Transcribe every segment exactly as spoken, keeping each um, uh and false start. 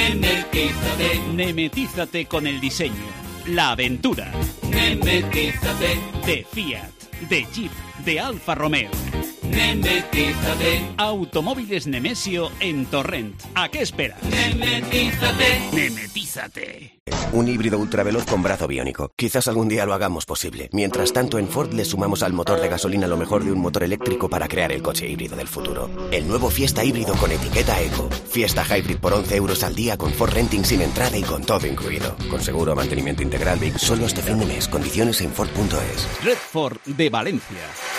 Nemetízate. Nemetízate con el diseño, la aventura. Nemetízate. De Fiat, de Jeep, de Alfa Romeo. Nemetízate. Automóviles Nemesio en Torrent. ¿A qué esperas? Nemetízate. Nemetízate. Un híbrido ultraveloz con brazo biónico. Quizás algún día lo hagamos posible. Mientras tanto, en Ford le sumamos al motor de gasolina lo mejor de un motor eléctrico para crear el coche híbrido del futuro. El nuevo Fiesta híbrido con etiqueta Eco. Fiesta Hybrid por once euros al día con Ford Renting sin entrada y con todo incluido. Con seguro, mantenimiento integral Big solo este fin de mes. Condiciones en Ford punto es. Red Ford de Valencia.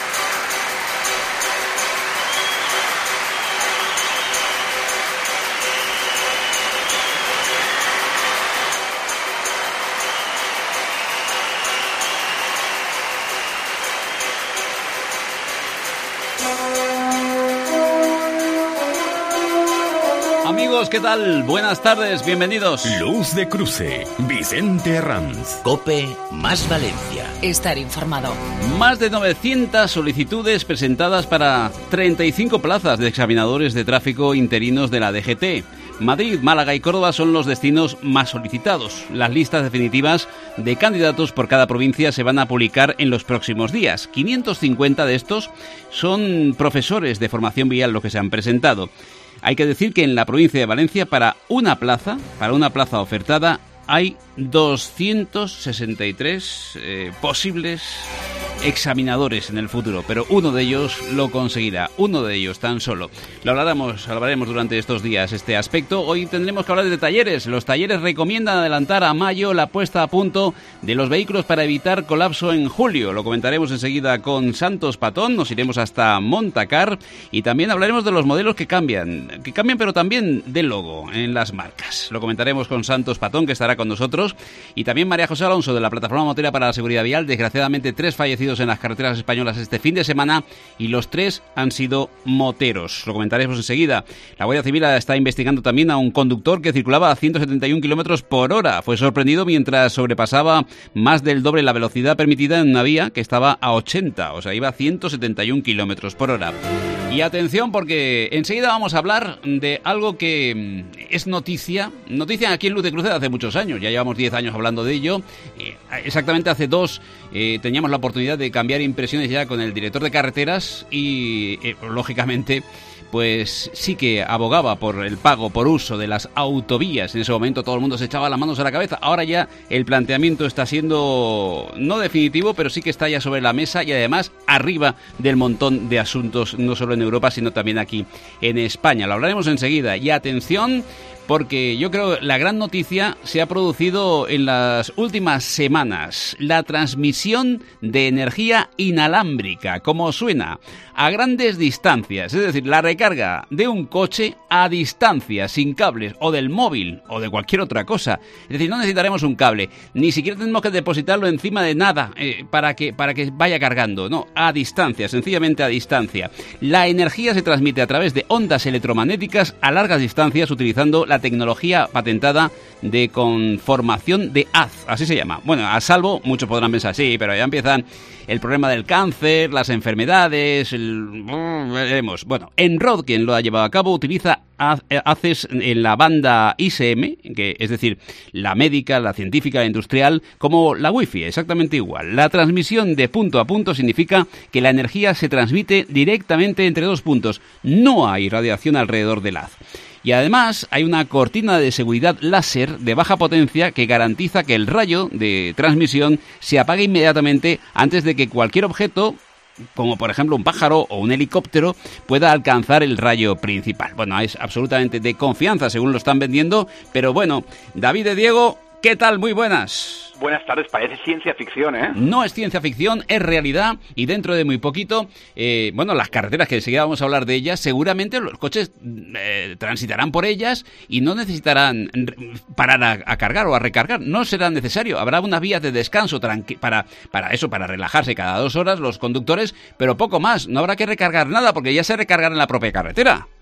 Amigos, ¿qué tal? Buenas tardes, bienvenidos. Luz de Cruce, Vicente Herranz. COPE más Valencia. Estar informado. Más de novecientas solicitudes presentadas para treinta y cinco plazas de examinadores de tráfico interinos de la D G T. Madrid, Málaga y Córdoba son los destinos más solicitados. Las listas definitivas de candidatos por cada provincia se van a publicar en los próximos días. quinientos cincuenta de estos son profesores de formación vial los que se han presentado. Hay que decir que en la provincia de Valencia, para una plaza, para una plaza ofertada, hay doscientos sesenta y tres eh, posibles examinadores en el futuro, pero uno de ellos lo conseguirá, uno de ellos tan solo. Lo hablaremos, hablaremos durante estos días este aspecto. Hoy tendremos que hablar de talleres. Los talleres recomiendan adelantar a mayo la puesta a punto de los vehículos para evitar colapso en julio. Lo comentaremos enseguida con Santos Patón, nos iremos hasta Montacar y también hablaremos de los modelos que cambian, que cambian pero también del logo en las marcas. Lo comentaremos con Santos Patón, que estará con nosotros, y también María José Alonso de la Plataforma Motera para la Seguridad Vial. Desgraciadamente, tres fallecidos en las carreteras españolas este fin de semana y los tres han sido moteros. Lo comentaremos enseguida. La Guardia Civil está investigando también a un conductor que circulaba a ciento setenta y un kilómetros por hora. Fue sorprendido mientras sobrepasaba más del doble la velocidad permitida en una vía que estaba a ochenta, o sea, iba a ciento setenta y un kilómetros por hora. Y atención, porque enseguida vamos a hablar de algo que es noticia, noticia aquí en Luz de Cruce de hace muchos años. Ya llevamos diez años hablando de ello. Eh, exactamente hace dos eh, teníamos la oportunidad de cambiar impresiones ya con el director de carreteras y, eh, lógicamente, pues sí que abogaba por el pago por uso de las autovías. En ese momento todo el mundo se echaba las manos a la cabeza. Ahora ya el planteamiento está siendo no definitivo, pero sí que está ya sobre la mesa y además arriba del montón de asuntos, no solo en Europa, sino también aquí en España. Lo hablaremos enseguida. Y atención, porque yo creo que la gran noticia se ha producido en las últimas semanas. La transmisión de energía inalámbrica, como suena, a grandes distancias. Es decir, la recarga de un coche a distancia, sin cables, o del móvil, o de cualquier otra cosa. Es decir, no necesitaremos un cable, ni siquiera tenemos que depositarlo encima de nada eh, para que, para que vaya cargando. No, a distancia, sencillamente a distancia. La energía se transmite a través de ondas electromagnéticas a largas distancias utilizando la la tecnología patentada de conformación de haz, así se llama. Bueno, a salvo, muchos podrán pensar, sí, pero ya empiezan el problema del cáncer, las enfermedades, el... veremos. Bueno, Enrod, quien lo ha llevado a cabo, utiliza haces en la banda I S M, que es decir, la médica, la científica, la industrial, como la wifi, exactamente igual. La transmisión de punto a punto significa que la energía se transmite directamente entre dos puntos. No hay radiación alrededor del haz. Y además hay una cortina de seguridad láser de baja potencia que garantiza que el rayo de transmisión se apague inmediatamente antes de que cualquier objeto, como por ejemplo un pájaro o un helicóptero, pueda alcanzar el rayo principal. Bueno, es absolutamente de confianza según lo están vendiendo, pero bueno, David de Diego, ¿qué tal? Muy buenas. Buenas tardes, parece ciencia ficción, ¿eh? No es ciencia ficción, es realidad, y dentro de muy poquito, eh, bueno, las carreteras, que enseguida vamos a hablar de ellas, seguramente los coches eh, transitarán por ellas y no necesitarán parar a, a cargar o a recargar, no será necesario, habrá unas vías de descanso tranqui- para, para eso, para relajarse cada dos horas los conductores, pero poco más, no habrá que recargar nada porque ya se recargará en la propia carretera.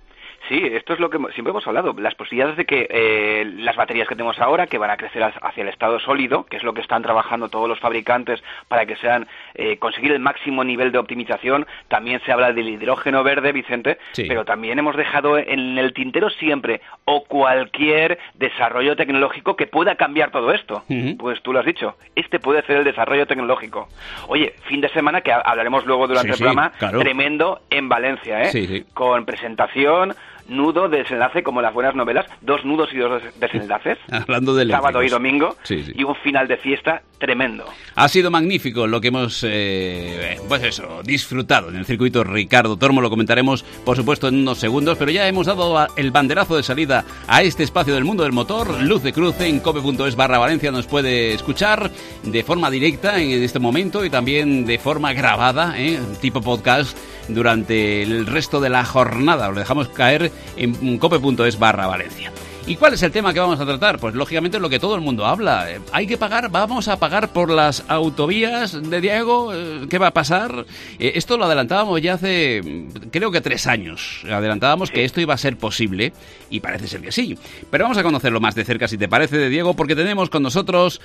Sí, esto es lo que siempre hemos hablado, las posibilidades de que eh, las baterías que tenemos ahora, que van a crecer hacia el estado sólido, que es lo que están trabajando todos los fabricantes para que sean eh, conseguir el máximo nivel de optimización. También se habla del hidrógeno verde, Vicente, sí. Pero también hemos dejado en el tintero siempre o cualquier desarrollo tecnológico que pueda cambiar todo esto. Uh-huh. Pues tú lo has dicho, este puede ser el desarrollo tecnológico. Oye, fin de semana, que hablaremos luego durante sí, el programa, sí, claro. Tremendo en Valencia, ¿eh? Sí, sí. Con presentación, nudo, desenlace, como las buenas novelas, dos nudos y dos desenlaces, hablando de sábado y domingo, sí, sí. Y un final de fiesta tremendo. Ha sido magnífico lo que hemos, eh, pues eso, disfrutado en el circuito Ricardo Tormo. Lo comentaremos, por supuesto, en unos segundos, pero ya hemos dado el banderazo de salida a este espacio del mundo del motor. Luz de Cruce en cope punto es barra Valencia nos puede escuchar de forma directa en este momento y también de forma grabada, ¿eh? Tipo podcast, durante el resto de la jornada. Lo dejamos caer en cope punto es barra Valencia. ¿Y cuál es el tema que vamos a tratar? Pues lógicamente lo que todo el mundo habla. ¿Hay que pagar? ¿Vamos a pagar por las autovías de Diego? ¿Qué va a pasar? Esto lo adelantábamos ya hace, creo que tres años. Adelantábamos que esto iba a ser posible y parece ser que sí. Pero vamos a conocerlo más de cerca, si te parece, de Diego, porque tenemos con nosotros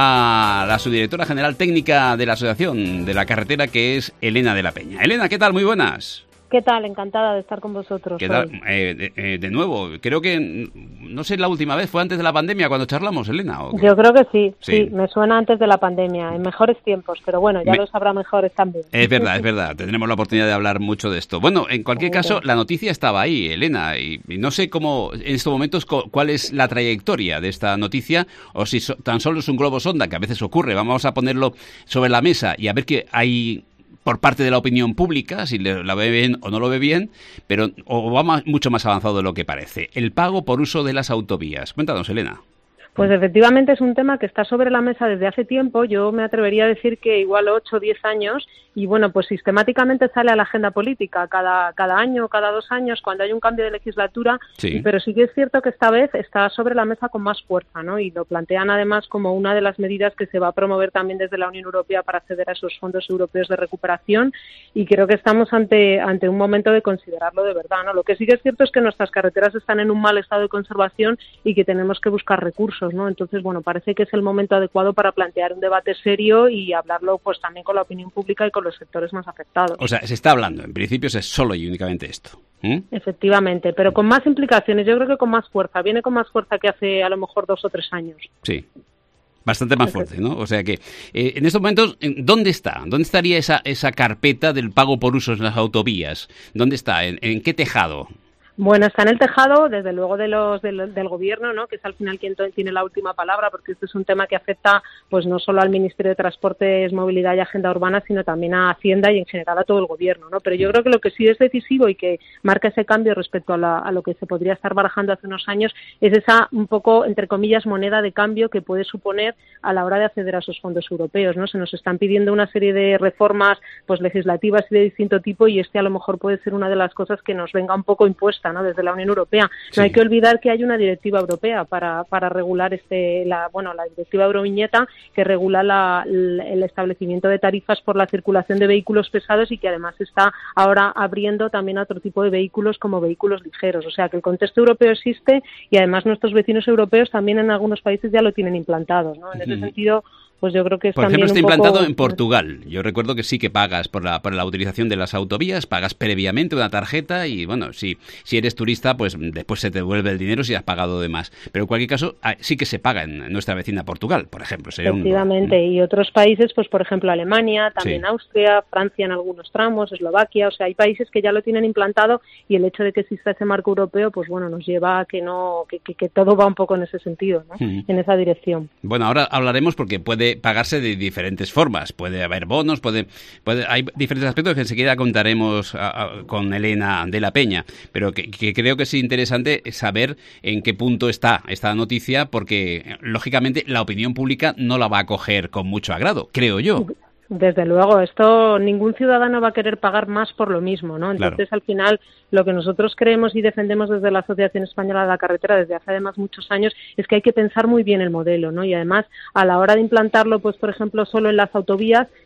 a la subdirectora general técnica de la Asociación de la Carretera, que es Elena de la Peña. Elena, ¿qué tal? Muy buenas. ¿Qué tal? Encantada de estar con vosotros. ¿Qué tal? Eh, de, eh, de nuevo, creo que, no sé, la última vez fue antes de la pandemia cuando charlamos, Elena. ¿O Yo creo que sí, sí, sí, me suena antes de la pandemia, en mejores tiempos, pero bueno, ya me... lo sabrá mejores también. Es verdad, es verdad, tendremos la oportunidad de hablar mucho de esto. Bueno, en cualquier caso, la noticia estaba ahí, Elena, y, y no sé cómo, en estos momentos, cuál es la trayectoria de esta noticia, o si so, tan solo es un globo sonda, que a veces ocurre. Vamos a ponerlo sobre la mesa y a ver qué hay por parte de la opinión pública, si la ve bien o no lo ve bien, pero o va más, mucho más avanzado de lo que parece. El pago por uso de las autovías. Cuéntanos, Elena. Pues efectivamente es un tema que está sobre la mesa desde hace tiempo. Yo me atrevería a decir que igual ocho o diez años, y bueno, pues sistemáticamente sale a la agenda política cada cada año, cada dos años, cuando hay un cambio de legislatura, sí. Pero sí que es cierto que esta vez está sobre la mesa con más fuerza, ¿no? Y lo plantean además como una de las medidas que se va a promover también desde la Unión Europea para acceder a esos fondos europeos de recuperación, y creo que estamos ante ante un momento de considerarlo de verdad, ¿no? Lo que sí que es cierto es que nuestras carreteras están en un mal estado de conservación y que tenemos que buscar recursos, ¿no? Entonces, bueno, parece que es el momento adecuado para plantear un debate serio y hablarlo pues también con la opinión pública y con los sectores más afectados. O sea, se está hablando, en principio es solo y únicamente esto. ¿Mm? Efectivamente, pero con más implicaciones, yo creo que con más fuerza, viene con más fuerza que hace a lo mejor dos o tres años. Sí. Bastante más fuerte, ¿no? O sea que, eh, en estos momentos, ¿dónde está? ¿Dónde estaría esa esa carpeta del pago por usos en las autovías? ¿Dónde está? ¿En, en qué tejado? Bueno, está en el tejado, desde luego, de los del, del gobierno, ¿no? Que es al final quien tiene la última palabra, porque este es un tema que afecta, pues no solo al Ministerio de Transportes, Movilidad y Agenda Urbana, sino también a Hacienda y en general a todo el gobierno, ¿no? Pero yo creo que lo que sí es decisivo y que marca ese cambio respecto a, la, a lo que se podría estar barajando hace unos años es esa, un poco, entre comillas, moneda de cambio que puede suponer a la hora de acceder a esos fondos europeos, ¿no? Se nos están pidiendo una serie de reformas, pues legislativas y de distinto tipo, y este a lo mejor puede ser una de las cosas que nos venga un poco impuesta, ¿no? Desde la Unión Europea. No sí. Hay que olvidar que hay una directiva europea para para regular este la bueno la directiva Euroviñeta, que regula la, el establecimiento de tarifas por la circulación de vehículos pesados y que además está ahora abriendo también a otro tipo de vehículos como vehículos ligeros. O sea que el contexto europeo existe y además nuestros vecinos europeos también en algunos países ya lo tienen implantado, ¿no? En ese mm. sentido, pues yo creo que es por también ejemplo, está un implantado poco... en Portugal. Yo recuerdo que sí que pagas por la por la utilización de las autovías, pagas previamente una tarjeta y, bueno, si si eres turista, pues después se te devuelve el dinero si has pagado de más. Pero en cualquier caso, sí que se paga en nuestra vecina Portugal, por ejemplo. Sería Efectivamente, un... y otros países, pues por ejemplo Alemania, también sí. Austria, Francia en algunos tramos, Eslovaquia, o sea, hay países que ya lo tienen implantado y el hecho de que exista ese marco europeo, pues bueno, nos lleva a que no que, que, que todo va un poco en ese sentido, ¿no? Uh-huh. En esa dirección. Bueno, ahora hablaremos porque puede pagarse de diferentes formas. Puede haber bonos, puede, puede hay diferentes aspectos que enseguida contaremos a, a, con Elena de la Peña, pero que, que creo que es interesante saber en qué punto está esta noticia, porque lógicamente la opinión pública no la va a coger con mucho agrado, creo yo. Desde luego, esto ningún ciudadano va a querer pagar más por lo mismo, ¿no? Entonces, claro. Al final, lo que nosotros creemos y defendemos desde la Asociación Española de la Carretera desde hace además muchos años es que hay que pensar muy bien el modelo, ¿no? Y además, a la hora de implantarlo, pues por ejemplo, solo en las autovías,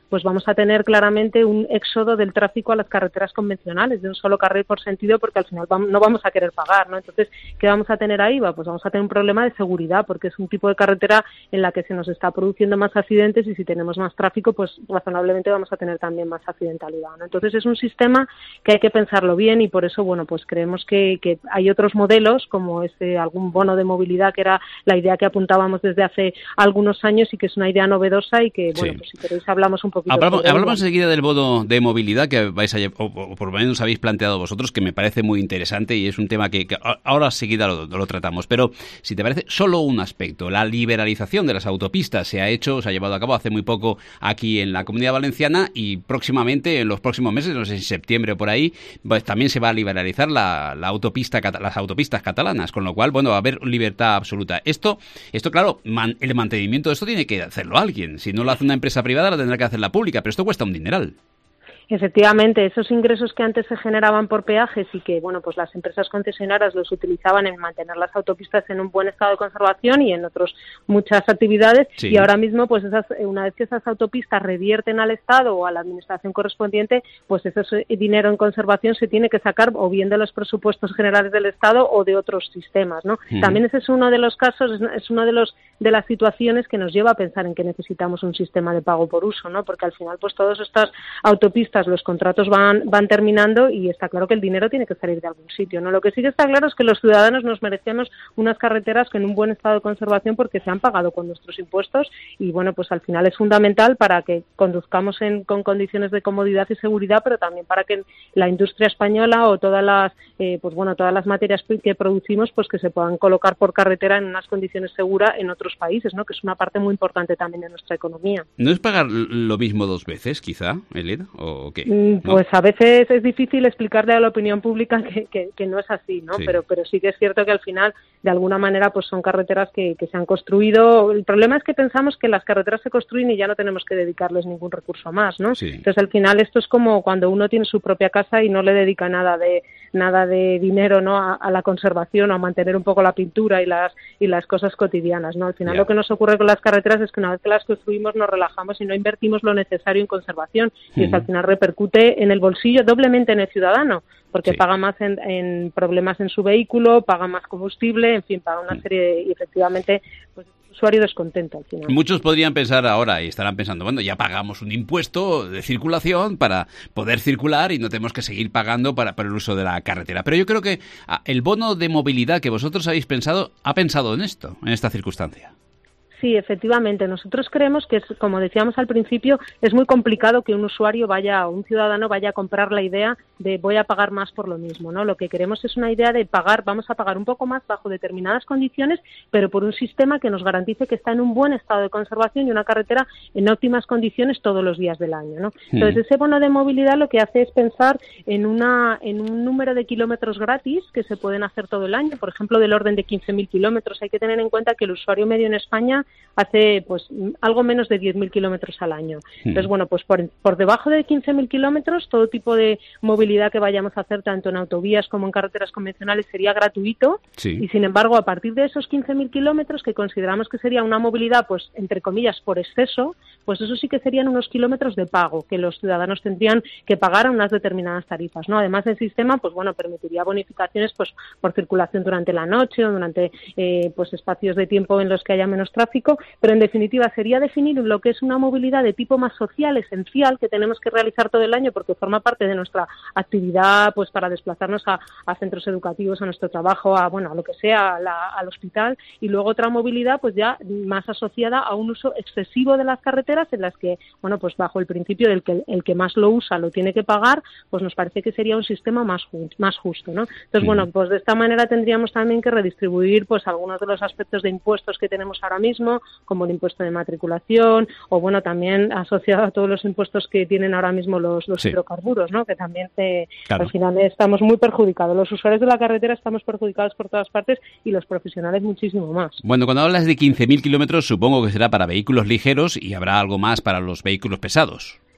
pues vamos a tener claramente un éxodo del tráfico a las carreteras convencionales, de un solo carril por sentido, porque al final vamos, no vamos a querer pagar, ¿no? Entonces, ¿qué vamos a tener ahí? Pues vamos a tener un problema de seguridad, porque es un tipo de carretera en la que se nos está produciendo más accidentes, y si tenemos más tráfico, pues razonablemente vamos a tener también más accidentalidad, ¿no? Entonces, es un sistema que hay que pensarlo bien, y por eso, bueno, pues creemos que, que hay otros modelos, como ese algún bono de movilidad, que era la idea que apuntábamos desde hace algunos años y que es una idea novedosa, y que, bueno, sí. pues si queréis hablamos un poquito. Hablamos, hablamos enseguida del bono de movilidad que vais a, o, o por lo menos habéis planteado vosotros, que me parece muy interesante y es un tema que, que ahora enseguida lo, lo tratamos. Pero si te parece, solo un aspecto, la liberalización de las autopistas se ha hecho, se ha llevado a cabo hace muy poco aquí en la Comunidad Valenciana, y próximamente, en los próximos meses, no sé si septiembre o por ahí, pues también se va a liberalizar la, la autopista, las autopistas catalanas, con lo cual, bueno, va a haber libertad absoluta. Esto, esto claro, man, el mantenimiento de esto tiene que hacerlo alguien. Si no lo hace una empresa privada, lo tendrá que hacer la pública, pero esto cuesta un dineral. Efectivamente, esos ingresos que antes se generaban por peajes y que, bueno, pues las empresas concesionarias los utilizaban en mantener las autopistas en un buen estado de conservación y en otras muchas actividades, sí. Y ahora mismo, pues esas, una vez que esas autopistas revierten al Estado o a la administración correspondiente, pues ese dinero en conservación se tiene que sacar o bien de los presupuestos generales del Estado o de otros sistemas, ¿no? Mm. También ese es uno de los casos, es uno de los de las situaciones que nos lleva a pensar en que necesitamos un sistema de pago por uso, ¿no? Porque al final, pues todas estas autopistas, los contratos van van terminando y está claro que el dinero tiene que salir de algún sitio, ¿no? Lo que sí que está claro es que los ciudadanos nos merecemos unas carreteras en un buen estado de conservación porque se han pagado con nuestros impuestos y, bueno, pues al final es fundamental para que conduzcamos en, con condiciones de comodidad y seguridad, pero también para que la industria española o todas las, eh, pues bueno, todas las materias que producimos, pues que se puedan colocar por carretera en unas condiciones seguras en otros países, ¿no? Que es una parte muy importante también de nuestra economía. ¿No es pagar lo mismo dos veces, quizá, Elena? ¿O qué? ¿No? Pues a veces es difícil explicarle a la opinión pública que, que, que no es así, ¿no? Sí. Pero, pero sí que es cierto que al final, de alguna manera, pues son carreteras que, que se han construido. El problema es que pensamos que las carreteras se construyen y ya no tenemos que dedicarles ningún recurso más, ¿no? Sí. Entonces, al final, esto es como cuando uno tiene su propia casa y no le dedica nada de nada de dinero, ¿no? A, a la conservación o a mantener un poco la pintura y las y las cosas cotidianas, ¿no? Al final, yeah. Lo que nos ocurre con las carreteras es que una vez que las construimos nos relajamos y no invertimos lo necesario en conservación, y mm. eso al final repercute en el bolsillo, doblemente en el ciudadano, porque sí. paga más en, en problemas en su vehículo, paga más combustible, en fin, paga una mm. serie de, y efectivamente, pues el usuario descontento al final. Muchos podrían pensar ahora y estarán pensando, bueno, ya pagamos un impuesto de circulación para poder circular y no tenemos que seguir pagando para, para el uso de la carretera. Pero yo creo que el bono de movilidad que vosotros habéis pensado, ha pensado en esto, en esta circunstancia. Sí, efectivamente. Nosotros creemos que, es, como decíamos al principio, es muy complicado que un usuario vaya, o un ciudadano vaya a comprar la idea de voy a pagar más por lo mismo, ¿no? Lo que queremos es una idea de pagar, vamos a pagar un poco más bajo determinadas condiciones, pero por un sistema que nos garantice que está en un buen estado de conservación y una carretera en óptimas condiciones todos los días del año, ¿no? Sí. Entonces, ese bono de movilidad lo que hace es pensar en una en un número de kilómetros gratis que se pueden hacer todo el año, por ejemplo, del orden de quince mil kilómetros. Hay que tener en cuenta que el usuario medio en España hace pues algo menos de diez mil kilómetros al año. Sí. Entonces, bueno, pues por, por debajo de quince mil kilómetros, todo tipo de movilidad que vayamos a hacer, tanto en autovías como en carreteras convencionales, sería gratuito. Sí. Y, sin embargo, a partir de esos quince mil kilómetros, que consideramos que sería una movilidad, pues, entre comillas, por exceso, pues eso sí que serían unos kilómetros de pago, que los ciudadanos tendrían que pagar a unas determinadas tarifas, ¿no? Además, el sistema, pues, bueno, permitiría bonificaciones, pues, por circulación durante la noche o durante, eh, pues, espacios de tiempo en los que haya menos tráfico, pero en definitiva sería definir lo que es una movilidad de tipo más social, esencial, que tenemos que realizar todo el año porque forma parte de nuestra actividad, pues para desplazarnos a, a centros educativos, a nuestro trabajo, a bueno a lo que sea, a la, al hospital, y luego otra movilidad pues ya más asociada a un uso excesivo de las carreteras, en las que, bueno, pues bajo el principio del que el, el que más lo usa lo tiene que pagar, pues nos parece que sería un sistema más, ju- más justo, ¿no? Entonces, mm. bueno, pues de esta manera tendríamos también que redistribuir pues algunos de los aspectos de impuestos que tenemos ahora mismo, como el impuesto de matriculación, o bueno, también asociado a todos los impuestos que tienen ahora mismo los, los sí. hidrocarburos, ¿no? Que también te, claro. al final estamos muy perjudicados. Los usuarios de la carretera estamos perjudicados por todas partes y los profesionales muchísimo más. Bueno, cuando hablas de quince mil kilómetros, supongo que será para vehículos ligeros y habrá algo más para los vehículos pesados.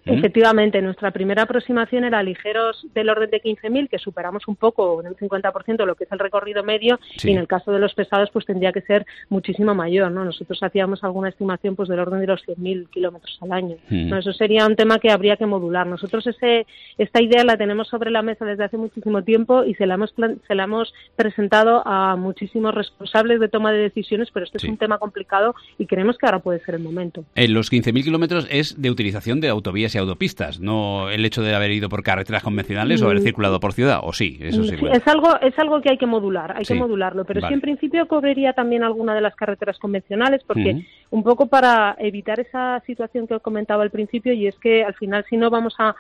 Efectivamente, nuestra primera aproximación era ligeros del orden de quince mil, que superamos un poco, en un cincuenta por ciento, lo que es el recorrido medio, sí. Y en el caso de los pesados, pues tendría que ser muchísimo mayor, ¿no? Nosotros hacíamos alguna estimación pues del orden de los cien mil kilómetros al año. Mm. ¿No? Eso sería un tema que habría que modular. Nosotros ese esta idea la tenemos sobre la mesa desde hace muchísimo tiempo y se la hemos, se la hemos presentado a muchísimos responsables de toma de decisiones, pero este sí. es un tema complicado y creemos que ahora puede ser el momento. En los quince mil kilómetros es de utilización de autovías y autopistas, no el hecho de haber ido por carreteras convencionales mm. o haber circulado por ciudad, o sí, eso sí. sí es algo es algo que hay que modular, hay sí. que modularlo, pero vale. sí en principio cubriría también alguna de las carreteras convencionales, porque mm. un poco para evitar esa situación que os comentaba al principio, y es que al final si no vamos a,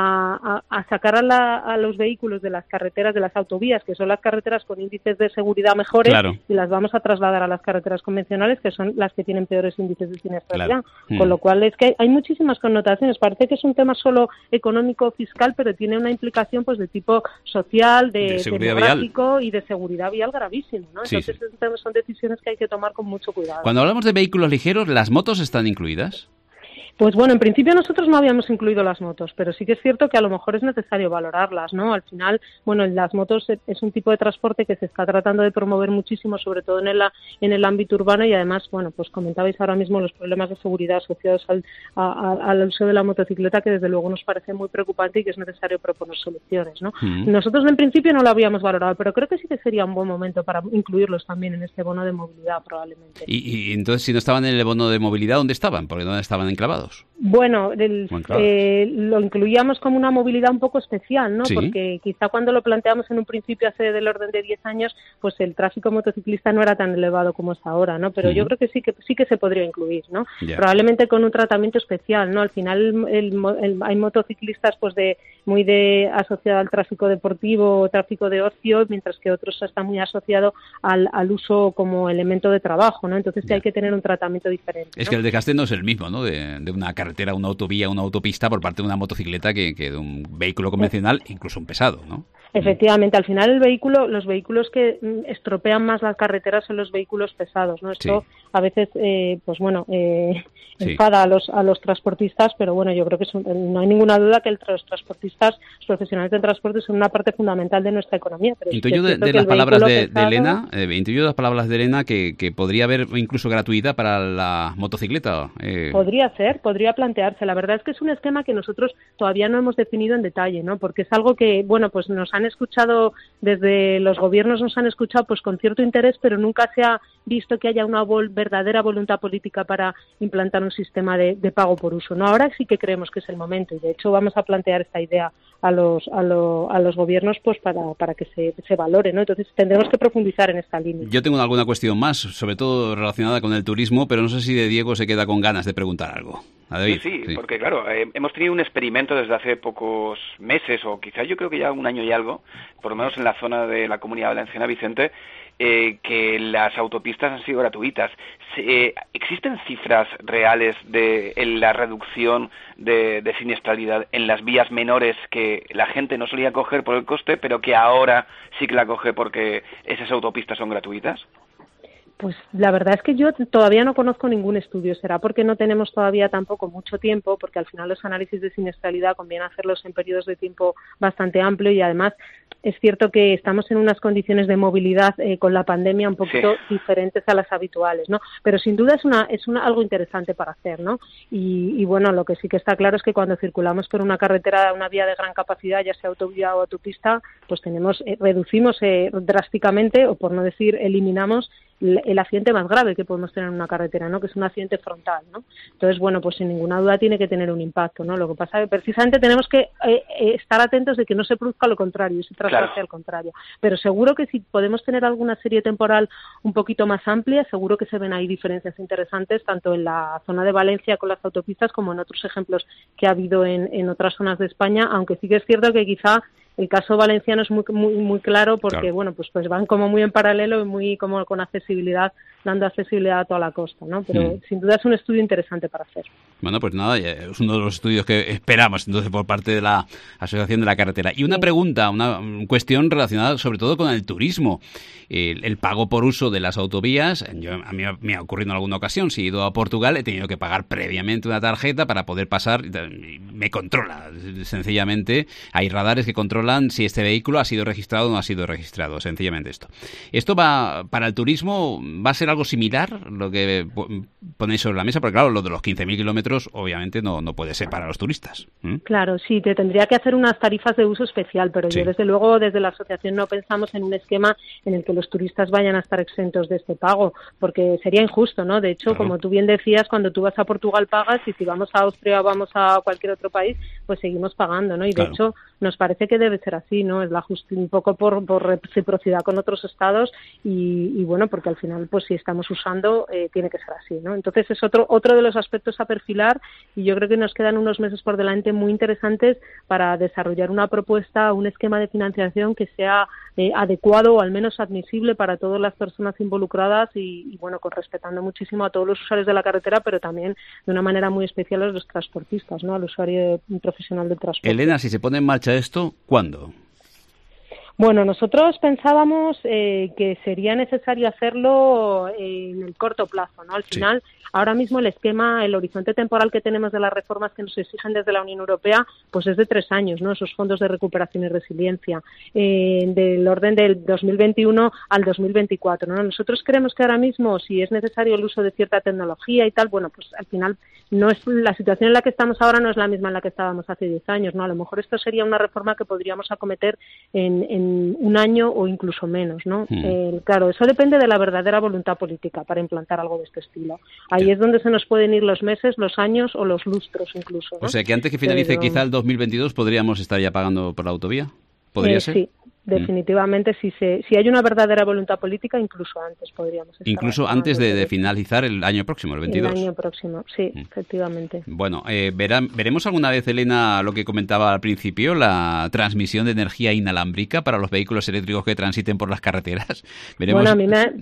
a, a sacar a, la, a los vehículos de las carreteras, de las autovías, que son las carreteras con índices de seguridad mejores, claro. y las vamos a trasladar a las carreteras convencionales, que son las que tienen peores índices de siniestralidad, claro. mm. con lo cual es que hay, hay muchísimas connotaciones. Parece que es un tema solo económico o fiscal, pero tiene una implicación pues de tipo social, de, de demográfico vial. Y de seguridad vial gravísimo, ¿no? Sí, Entonces sí. son decisiones que hay que tomar con mucho cuidado. Cuando hablamos de vehículos ligeros, ¿las motos están incluidas? Pues bueno, en principio nosotros no habíamos incluido las motos, pero sí que es cierto que a lo mejor es necesario valorarlas, ¿no? Al final, bueno, las motos es un tipo de transporte que se está tratando de promover muchísimo, sobre todo en el, en el ámbito urbano, y además, bueno, pues comentabais ahora mismo los problemas de seguridad asociados al, a, a, al uso de la motocicleta, que desde luego nos parece muy preocupante y que es necesario proponer soluciones, ¿no? Mm. Nosotros en principio no lo habíamos valorado, pero creo que sí que sería un buen momento para incluirlos también en este bono de movilidad, probablemente. Y, y entonces, si no estaban en el bono de movilidad, ¿dónde estaban? Porque ¿dónde estaban enclavados? Bueno, el, eh, lo incluíamos como una movilidad un poco especial, ¿no? Sí. Porque quizá cuando lo planteamos en un principio hace del orden de diez años, pues el tráfico motociclista no era tan elevado como es ahora, ¿no? Pero uh-huh. yo creo que sí que sí que se podría incluir, ¿no? Yeah. Probablemente con un tratamiento especial, ¿no? Al final el, el, el, hay motociclistas pues de muy de asociado al tráfico deportivo, tráfico de ocio, mientras que otros están muy asociados al, al uso como elemento de trabajo, ¿no? Entonces yeah. sí hay que tener un tratamiento diferente, ¿no? Es que el desgaste no es el mismo, ¿no? De, de una carretera, una autovía, una autopista por parte de una motocicleta que, que de un vehículo convencional, incluso un pesado, ¿no? Efectivamente, al final el vehículo, los vehículos que estropean más las carreteras son los vehículos pesados, ¿no? Esto sí. a veces, eh, pues bueno, eh, sí. enfada a los a los transportistas, pero bueno, yo creo que es un, no hay ninguna duda que el, los transportistas, los profesionales del transporte son una parte fundamental de nuestra economía. Pero intuyo de, de las palabras de, pesado, de Elena, eh, intuyo de las palabras de Elena que, que podría haber incluso gratuidad para la motocicleta. Eh. Podría ser, podría plantearse. La verdad es que es un esquema que nosotros todavía no hemos definido en detalle, ¿no? Porque es algo que, bueno, pues nos han escuchado desde los gobiernos, nos han escuchado pues con cierto interés, pero nunca se ha visto que haya una vol- verdadera voluntad política para implantar un sistema de, de pago por uso, ¿no? Ahora sí que creemos que es el momento y de hecho vamos a plantear esta idea a los a, lo, a los gobiernos pues para, para que se, se valore, ¿no? Entonces tendremos que profundizar en esta línea. Yo tengo alguna cuestión más, sobre todo relacionada con el turismo, pero no sé si de Diego se queda con ganas de preguntar algo. Sí, sí, sí, porque claro, eh, hemos tenido un experimento desde hace pocos meses, o quizás yo creo que ya un año y algo, por lo menos en la zona de la Comunidad Valenciana, Vicente, eh, que las autopistas han sido gratuitas. Se, eh, ¿Existen cifras reales de en la reducción de, de siniestralidad en las vías menores que la gente no solía coger por el coste, pero que ahora sí que la coge porque esas autopistas son gratuitas? Pues la verdad es que yo todavía no conozco ningún estudio. Será porque no tenemos todavía tampoco mucho tiempo, porque al final los análisis de siniestralidad conviene hacerlos en periodos de tiempo bastante amplio y además es cierto que estamos en unas condiciones de movilidad eh, con la pandemia un poquito sí. diferentes a las habituales, ¿no? Pero sin duda es una es una, algo interesante para hacer, ¿no? Y, y bueno, lo que sí que está claro es que cuando circulamos por una carretera, una vía de gran capacidad, ya sea autovía o autopista, pues tenemos eh, reducimos eh, drásticamente, o por no decir eliminamos el accidente más grave que podemos tener en una carretera, ¿no? Que es un accidente frontal, ¿no? Entonces, bueno, pues sin ninguna duda tiene que tener un impacto, ¿no? Lo que pasa es que precisamente tenemos que eh, estar atentos de que no se produzca lo contrario, ese traslade claro. al contrario. Pero seguro que si podemos tener alguna serie temporal un poquito más amplia, seguro que se ven ahí diferencias interesantes, tanto en la zona de Valencia con las autopistas como en otros ejemplos que ha habido en, en otras zonas de España, aunque sí que es cierto que quizá el caso valenciano es muy muy muy claro porque claro. bueno pues pues van como muy en paralelo y muy como con accesibilidad, dando accesibilidad a toda la costa, ¿no? Pero mm. sin duda es un estudio interesante para hacer. Bueno, pues nada, es uno de los estudios que esperamos entonces por parte de la Asociación de la Carretera. Y una sí. pregunta, una cuestión relacionada sobre todo con el turismo. El, el pago por uso de las autovías, yo, a mí me ha ocurrido en alguna ocasión, si he ido a Portugal he tenido que pagar previamente una tarjeta para poder pasar, me controla sencillamente, hay radares que controlan si este vehículo ha sido registrado o no ha sido registrado, sencillamente esto. ¿Esto va para el turismo, va a ser algo similar, lo que ponéis sobre la mesa? Porque claro, lo de los quince mil kilómetros obviamente no, no puede ser para los turistas. ¿Mm? Claro, sí, te tendría que hacer unas tarifas de uso especial, pero sí. yo desde luego desde la asociación no pensamos en un esquema en el que los turistas vayan a estar exentos de este pago, porque sería injusto, ¿no? De hecho, claro. como tú bien decías, cuando tú vas a Portugal pagas y si vamos a Austria o vamos a cualquier otro país, pues seguimos pagando, ¿no? Y de claro. hecho nos parece que debe ser así, ¿no? Es la justi- un poco por, por reciprocidad con otros estados y, y bueno, porque al final, pues si estamos usando, eh, tiene que ser así, ¿no? Entonces es otro otro de los aspectos a perfilar y yo creo que nos quedan unos meses por delante muy interesantes para desarrollar una propuesta, un esquema de financiación que sea eh, adecuado o al menos admisible para todas las personas involucradas y, y bueno, con respetando muchísimo a todos los usuarios de la carretera, pero también de una manera muy especial a los transportistas, ¿no? Al usuario profesional del transporte. Elena, si se pone en marcha esto, ¿cuándo? Bueno, nosotros pensábamos eh, que sería necesario hacerlo en el corto plazo, ¿no? Al final, sí. ahora mismo el esquema, el horizonte temporal que tenemos de las reformas que nos exigen desde la Unión Europea, pues es de tres años, ¿no? Esos fondos de recuperación y resiliencia, eh, del orden del dos mil veintiuno al dos mil veinticuatro, ¿no? Nosotros creemos que ahora mismo, si es necesario el uso de cierta tecnología y tal, bueno, pues al final no es la situación en la que estamos ahora no es la misma en la que estábamos hace diez años, ¿no? A lo mejor esto sería una reforma que podríamos acometer en, en un año o incluso menos, ¿no? Mm. Eh, claro, eso depende de la verdadera voluntad política para implantar algo de este estilo. Ahí sí. es donde se nos pueden ir los meses, los años o los lustros incluso, ¿no? O sea que antes que finalice Pero... quizá el dos mil veintidós podríamos estar ya pagando por la autovía. ¿Podría eh, ser? Sí. Definitivamente, mm. si se, si hay una verdadera voluntad política, incluso antes podríamos estar. Incluso antes de, de finalizar el año próximo, el veintidós. El año próximo, sí, mm. efectivamente. Bueno, eh, verán, veremos alguna vez, Elena, lo que comentaba al principio, la transmisión de energía inalámbrica para los vehículos eléctricos que transiten por las carreteras. ¿Veremos? Bueno, a mí me,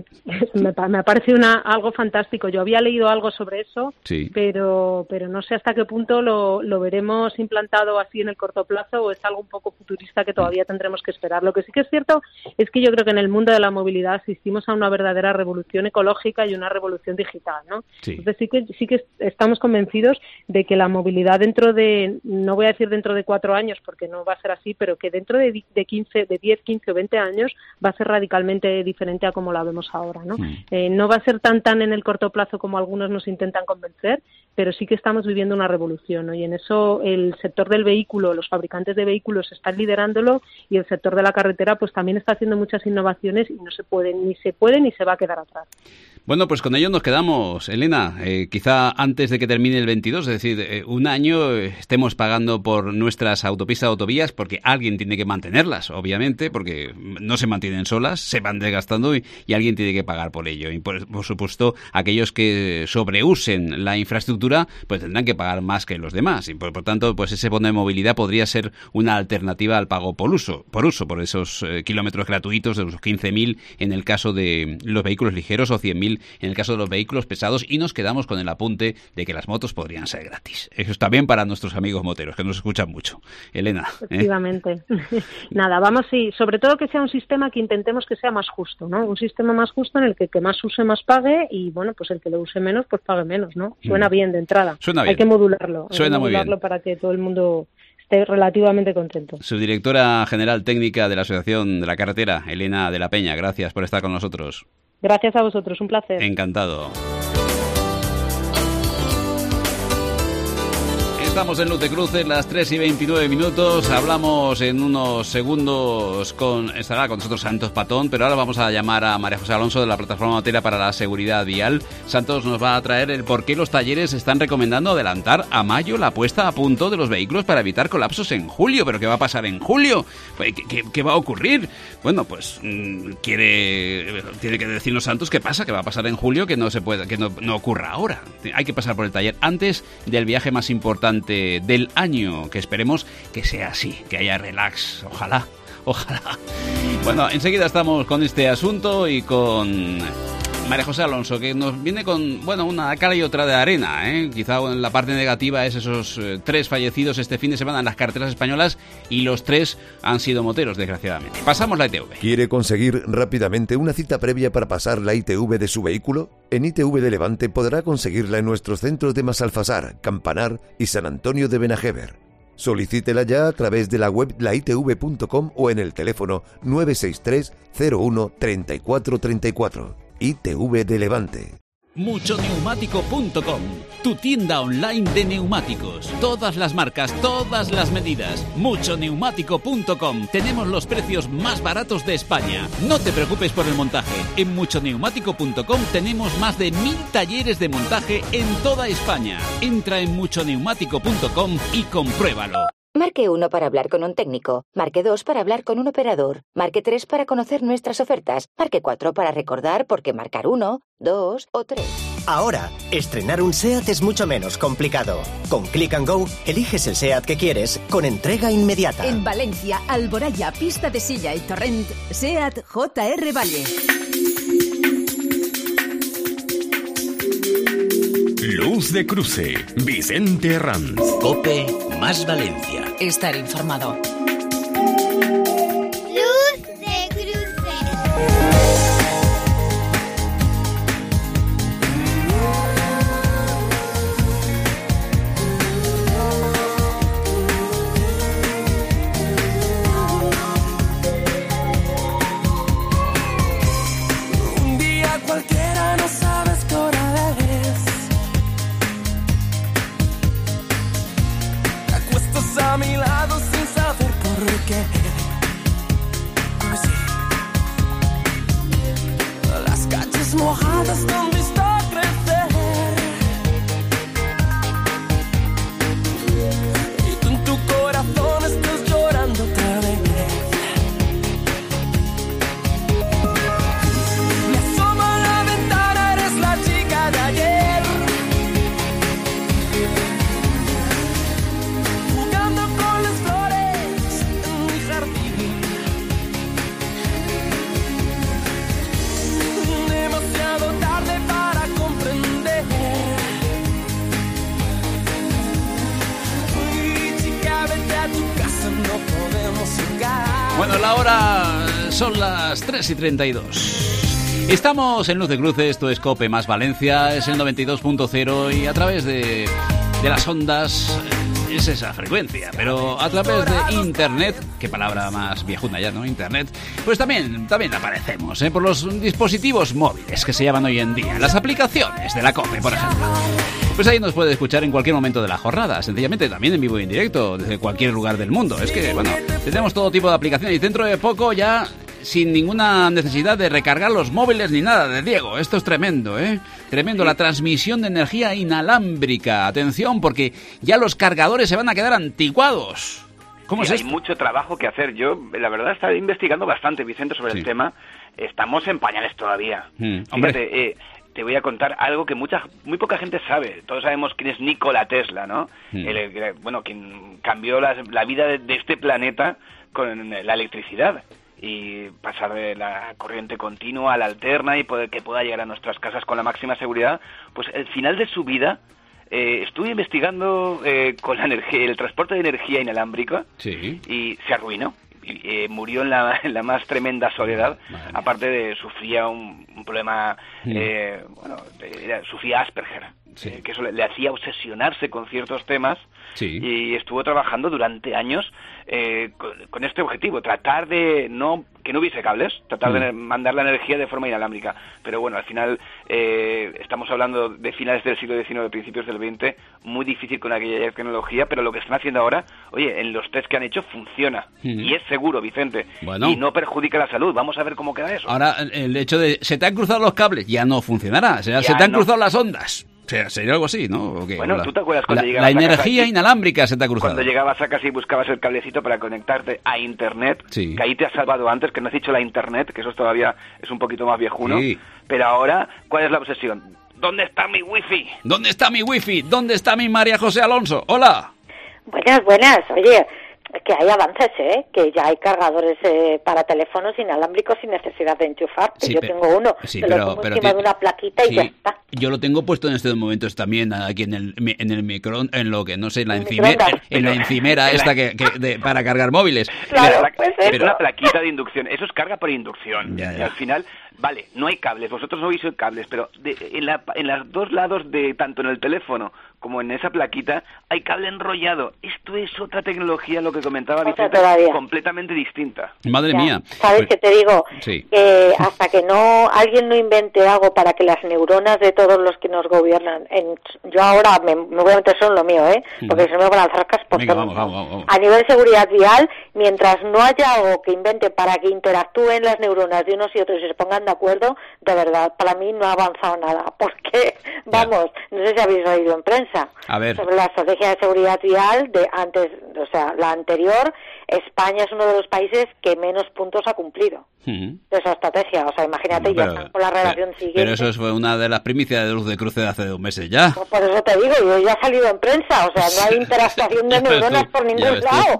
me, me ha parecido una, algo fantástico. Yo había leído algo sobre eso, sí. pero, pero no sé hasta qué punto lo, lo veremos implantado así en el corto plazo o es algo un poco futurista que todavía mm. tendremos que esperar. Lo que sí que es cierto es que yo creo que en el mundo de la movilidad asistimos a una verdadera revolución ecológica y una revolución digital, ¿no? Sí. Entonces sí que sí que estamos convencidos de que la movilidad dentro de, no voy a decir dentro de cuatro años porque no va a ser así, pero que dentro de, de quince, de diez, quince o veinte años va a ser radicalmente diferente a como la vemos ahora, ¿no? Mm. Eh, no va a ser tan tan en el corto plazo como algunos nos intentan convencer, pero sí que estamos viviendo una revolución, ¿no? Y en eso el sector del vehículo, los fabricantes de vehículos están liderándolo y el sector de la carretera pues también está haciendo muchas innovaciones y no se puede, ni se puede ni se va a quedar atrás. Bueno, pues con ello nos quedamos, Elena. Eh, quizá antes de que termine el veintidós, es decir, eh, un año eh, estemos pagando por nuestras autopistas, autovías, porque alguien tiene que mantenerlas, obviamente, porque no se mantienen solas, se van desgastando y, y alguien tiene que pagar por ello. Y por, por supuesto, aquellos que sobreusen la infraestructura, pues tendrán que pagar más que los demás. Y por, por tanto, pues ese bono de movilidad podría ser una alternativa al pago por uso, por uso, por esos eh, kilómetros gratuitos de los quince mil en el caso de los vehículos ligeros o cien mil en el caso de los vehículos pesados, y nos quedamos con el apunte de que las motos podrían ser gratis. Eso está bien para nuestros amigos moteros, que nos escuchan mucho. Elena. ¿eh? Efectivamente. Nada, vamos y sobre todo que sea un sistema que intentemos que sea más justo, ¿no? Un sistema más justo en el que el que más use más pague y, bueno, pues el que lo use menos, pues pague menos, ¿no? Suena mm. bien de entrada. Suena bien. Hay que modularlo. Suena hay que muy modularlo bien. Para que todo el mundo esté relativamente contento. Su directora general técnica de la Asociación de la Carretera, Elena de la Peña, gracias por estar con nosotros. Gracias a vosotros, un placer. Encantado. Estamos en Luz de Cruces, las tres y veintinueve minutos. Hablamos en unos segundos con... Estará con nosotros Santos Patón, pero ahora vamos a llamar a María José Alonso de la Plataforma Motera para la Seguridad Vial. Santos nos va a traer el por qué los talleres están recomendando adelantar a mayo la puesta a punto de los vehículos para evitar colapsos en julio. ¿Pero qué va a pasar en julio? ¿Qué, qué, qué va a ocurrir? Bueno, pues mmm, quiere tiene que decirnos Santos qué pasa, qué va a pasar en julio que no se pueda, que no, no ocurra ahora. Hay que pasar por el taller antes del viaje más importante durante del año, que esperemos que sea así, que haya relax, ojalá, ojalá. Bueno, enseguida estamos con este asunto y con María José Alonso, que nos viene con, bueno, una cara y otra de arena, ¿eh? Quizá la parte negativa es esos eh, tres fallecidos este fin de semana en las carreteras españolas, y los tres han sido moteros, desgraciadamente. Pasamos la I T V. ¿Quiere conseguir rápidamente una cita previa para pasar la I T V de su vehículo? En I T V de Levante podrá conseguirla en nuestros centros de Masalfasar, Campanar y San Antonio de Benajever. Solicítela ya a través de la web la i t v punto com o en el teléfono nueve seis tres cero uno tres cuatro tres cuatro. I T V de Levante. mucho neumático punto com, tu tienda online de neumáticos. Todas las marcas, todas las medidas. mucho neumático punto com. Tenemos los precios más baratos de España. No te preocupes por el montaje. En mucho neumático punto com tenemos más de mil talleres de montaje en toda España. Entra en mucho neumático punto com y compruébalo. Marque uno para hablar con un técnico, marque dos para hablar con un operador, marque tres para conocer nuestras ofertas, marque cuatro para recordar por qué marcar uno, dos o tres. Ahora, estrenar un SEAT es mucho menos complicado. Con Click and Go, eliges el SEAT que quieres con entrega inmediata. En Valencia, Alboraya, Pista de Silla y Torrent, SEAT J R Valle. Luz de Cruce, Vicente Herranz. COPE más Valencia. Estar informado. Luz de Cruce. Un día cualquiera, no sabes qué hora es. Te acuestas a mi lado sin saber por qué. Pues sí. Las calles mojadas te han visto crecer. Y tú en tu corazón estás llorando otra vez. Me asomo a la ventana, eres la chica de ayer. Jugando con las flores en mi jardín. Demasiado tarde para comprender. Uy, chica, vete a tu casa, no podemos jugar. Bueno, la hora son las tres y treinta y dos. Estamos en Luz de Cruce, esto es COPE más Valencia, es el noventa y dos punto cero y a través de, de las ondas es esa frecuencia, pero a través de Internet, qué palabra más viejuna ya, ¿no? Internet, pues también, también aparecemos, ¿eh? Por los dispositivos móviles que se llaman hoy en día, las aplicaciones de la COPE, por ejemplo. Pues ahí nos puede escuchar en cualquier momento de la jornada, sencillamente también en vivo y en directo, desde cualquier lugar del mundo. Es que, bueno, tenemos todo tipo de aplicaciones y dentro de poco ya sin ninguna necesidad de recargar los móviles ni nada de Diego. Esto es tremendo, ¿eh? Tremendo, la transmisión de energía inalámbrica. Atención, porque ya los cargadores se van a quedar anticuados. ¿Cómo sí, es hay esto? mucho trabajo que hacer. Yo, la verdad, estaba investigando bastante, Vicente, sobre sí. el tema. Estamos en pañales todavía. Mm, Fíjate, eh, te voy a contar algo que mucha, muy poca gente sabe. Todos sabemos quién es Nikola Tesla, ¿no? Mm. El, el, bueno, quien cambió la, la vida de, de este planeta con la electricidad. Y pasar de la corriente continua a la alterna y poder que pueda llegar a nuestras casas con la máxima seguridad. Pues el final de su vida, eh, estuve investigando eh, con la energía, el transporte de energía inalámbrica sí. y se arruinó. Y, eh, murió en la, en la más tremenda soledad. Aparte de sufría un, un problema, mm. eh, bueno, de, sufría Asperger. Sí. Eh, que eso le, le hacía obsesionarse con ciertos temas sí. y estuvo trabajando durante años eh, con, con este objetivo, tratar de no que no hubiese cables, tratar mm. de mandar la energía de forma inalámbrica. Pero bueno, al final eh, estamos hablando de finales del siglo diecinueve, principios del veinte, muy difícil con aquella tecnología, pero lo que están haciendo ahora, oye, en los test que han hecho funciona mm. y es seguro, Vicente, bueno. y no perjudica la salud. Vamos a ver cómo queda eso. Ahora, el hecho de se te han cruzado los cables ya no funcionará, o sea, se te han no. cruzado las ondas. O sea, sería algo así, ¿no? ¿O qué? Bueno, la, ¿tú te acuerdas cuando la, llegabas la a energía casa, inalámbrica se te ha cruzado? Cuando llegabas a casa y buscabas el cablecito para conectarte a Internet, sí. que ahí te has salvado antes, que no has dicho la Internet, que eso todavía es un poquito más viejuno. Sí. Pero ahora, ¿cuál es la obsesión? ¿Dónde está mi wifi? ¿Dónde está mi wifi? ¿Dónde está mi María José Alonso? ¡Hola! Buenas, buenas. Oye, que hay avances, ¿eh? Que ya hay cargadores eh, para teléfonos inalámbricos sin necesidad de enchufar. Sí, yo pero, tengo uno, sí, que pero, lo pongo pero encima te, de una plaquita sí, y ya está. Yo lo tengo puesto en estos momentos también aquí en el en el micro, en lo que no sé, la encimera, en, en la encimera esta que, que de, para cargar móviles. Claro, pero, pues es eso. una plaquita de inducción. Eso es carga por inducción. Ya, ya. Y al final, vale, no hay cables. Vosotros no veis cables, pero de, en, la, en los dos lados de tanto en el teléfono como en esa plaquita hay cable enrollado. Esto es otra tecnología, lo que comentaba Vicente, completamente distinta. Madre ya. mía. ¿Sabes pues, qué te digo? Sí. Que hasta que no alguien no invente algo para que las neuronas de todos los que nos gobiernan, en, yo ahora me, me voy a meter solo en lo mío, ¿eh? Porque uh-huh. se me van a lanzar cascos. Venga, vamos, vamos, vamos. A nivel de seguridad vial, mientras no haya algo que invente para que interactúen las neuronas de unos y otros y se pongan de acuerdo, de verdad, para mí no ha avanzado nada. Porque, vamos, ya. no sé si habéis oído en prensa. A ver. Sobre la estrategia de seguridad vial de antes, o sea, la anterior, España es uno de los países que menos puntos ha cumplido uh-huh. de esa estrategia. O sea, imagínate, no, pero, ya están con la redacción pero, siguiente. Pero eso fue una de las primicias de Luz de Cruce de hace dos meses ya. Pues por eso te digo, yo ya he salido en prensa, o sea, no hay interactuación de neuronas por ningún lado.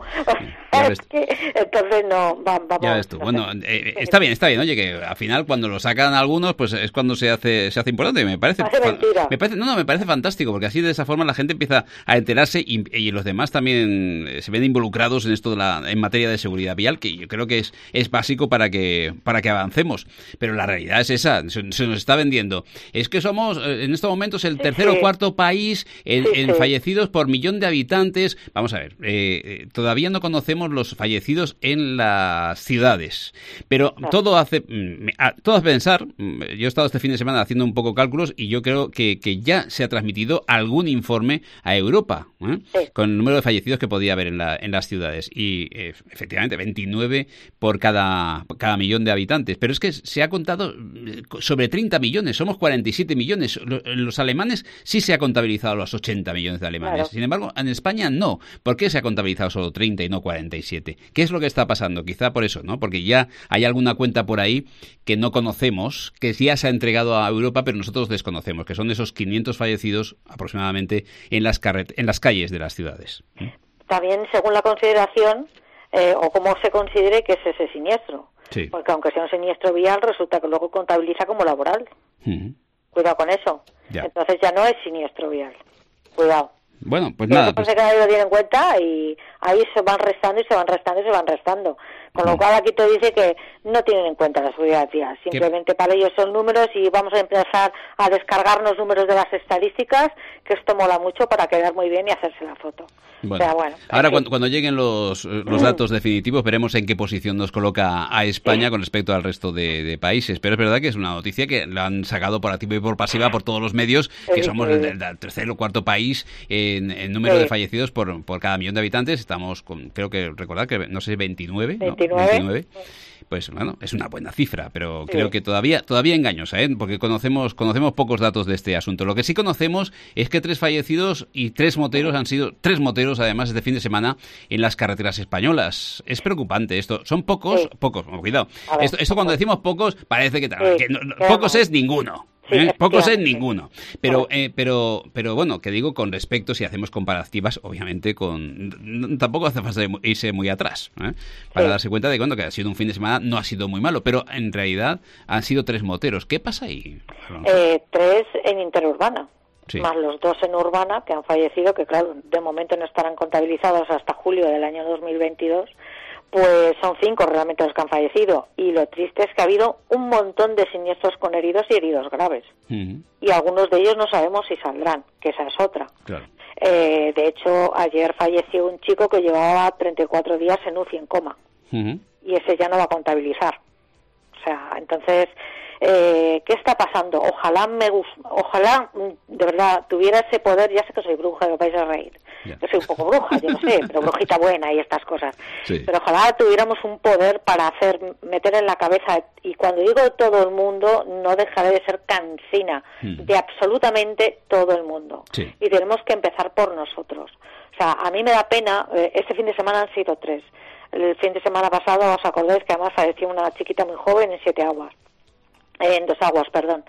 Es que, entonces no, va, vamos. Ya ves tú. No bueno, eh, está bien, está bien. Oye, que al final cuando lo sacan algunos, pues es cuando se hace se hace importante. Me parece, hace mentira. me parece, no, no, me parece fantástico, porque así de esa forma la gente empieza a enterarse y, y los demás también se ven involucrados en esto de la en materia de seguridad vial, que yo creo que es es básico para que para que avancemos. Pero la realidad es esa, se, se nos está vendiendo. Es que somos en estos momentos el sí, tercer sí. o cuarto país en, sí, en sí. fallecidos por millón de habitantes. Vamos a ver, eh, todavía no conocemos los fallecidos en las ciudades, pero no. todo hace todo hace pensar. Yo he estado este fin de semana haciendo un poco cálculos y yo creo que, que ya se ha transmitido algún informe a Europa ¿eh? sí. con el número de fallecidos que podía haber en, la, en las ciudades y eh, efectivamente veintinueve por cada, cada millón de habitantes, pero es que se ha contado sobre treinta millones, somos cuarenta y siete millones. Los alemanes sí se ha contabilizado los ochenta millones de alemanes, claro. Sin embargo en España no. ¿Por qué se ha contabilizado solo treinta y no cuarenta y siete? ¿Qué es lo que está pasando? Quizá por eso, ¿no? Porque ya hay alguna cuenta por ahí que no conocemos, que ya se ha entregado a Europa, pero nosotros desconocemos, que son esos quinientos fallecidos aproximadamente en las, carret- en las calles de las ciudades. También según la consideración eh, o cómo se considere que es ese siniestro. Sí. Porque aunque sea un siniestro vial, resulta que luego contabiliza como laboral. Uh-huh. Cuidado con eso. Ya. Entonces ya no es siniestro vial. Cuidado. Bueno, pues y nada. Eso pues... que nadie lo tiene en cuenta y ahí se van restando y se van restando y se van restando. Con lo cual aquí te dice que no tienen en cuenta la seguridad vial. Simplemente ¿Qué? Para ellos son números y vamos a empezar a descargarnos números de las estadísticas, que esto mola mucho para quedar muy bien y hacerse la foto. Bueno, o sea, bueno, ahora cuando, cuando lleguen los, los datos definitivos veremos en qué posición nos coloca a España sí. con respecto al resto de, de países. Pero es verdad que es una noticia que la han sacado por activa y por pasiva por todos los medios, que sí, somos sí. el, el tercer o cuarto país en, en número sí. de fallecidos por, por cada millón de habitantes. Estamos con, creo que recordar que no sé, veintinueve. veintinueve. ¿no? veintinueve. Pues bueno, es una buena cifra, pero sí. creo que todavía todavía engañosa, ¿eh? Porque conocemos conocemos pocos datos de este asunto. Lo que sí conocemos es que tres fallecidos y tres moteros han sido, tres moteros además este fin de semana en las carreteras españolas. Es preocupante esto. Son pocos, sí. pocos, oh, cuidado. Esto, esto cuando decimos pocos parece que, sí. que no, no, pocos es ninguno. Sí, ¿Eh? Pocos es ninguno, pero eh, pero pero bueno, que digo con respecto, si hacemos comparativas, obviamente con tampoco hace falta irse muy atrás ¿eh? para sí. darse cuenta de que, bueno, que ha sido un fin de semana, no ha sido muy malo, pero en realidad han sido tres moteros. ¿Qué pasa ahí? Eh, tres en interurbana, sí. más los dos en urbana que han fallecido, que claro, de momento no estarán contabilizados hasta julio del año dos mil veintidós. Pues son cinco realmente los que han fallecido y lo triste es que ha habido un montón de siniestros con heridos y heridos graves uh-huh. y algunos de ellos no sabemos si saldrán, que esa es otra. Claro. Eh, de hecho, ayer falleció un chico que llevaba treinta y cuatro días en U C I en coma uh-huh. y ese ya no va a contabilizar. O sea, entonces, eh, ¿qué está pasando? Ojalá me ojalá de verdad tuviera ese poder. Ya sé que soy bruja, que os vais a reír. Yeah. Yo soy un poco bruja, yo no sé, pero brujita buena y estas cosas. Sí. Pero ojalá tuviéramos un poder para hacer, meter en la cabeza, y cuando digo todo el mundo, no dejaré de ser cansina, mm. de absolutamente todo el mundo. Sí. Y tenemos que empezar por nosotros. O sea, a mí me da pena, eh, este fin de semana han sido tres. El fin de semana pasado, os acordáis que además falleció una chiquita muy joven en Siete Aguas, eh, en Dos Aguas, perdón.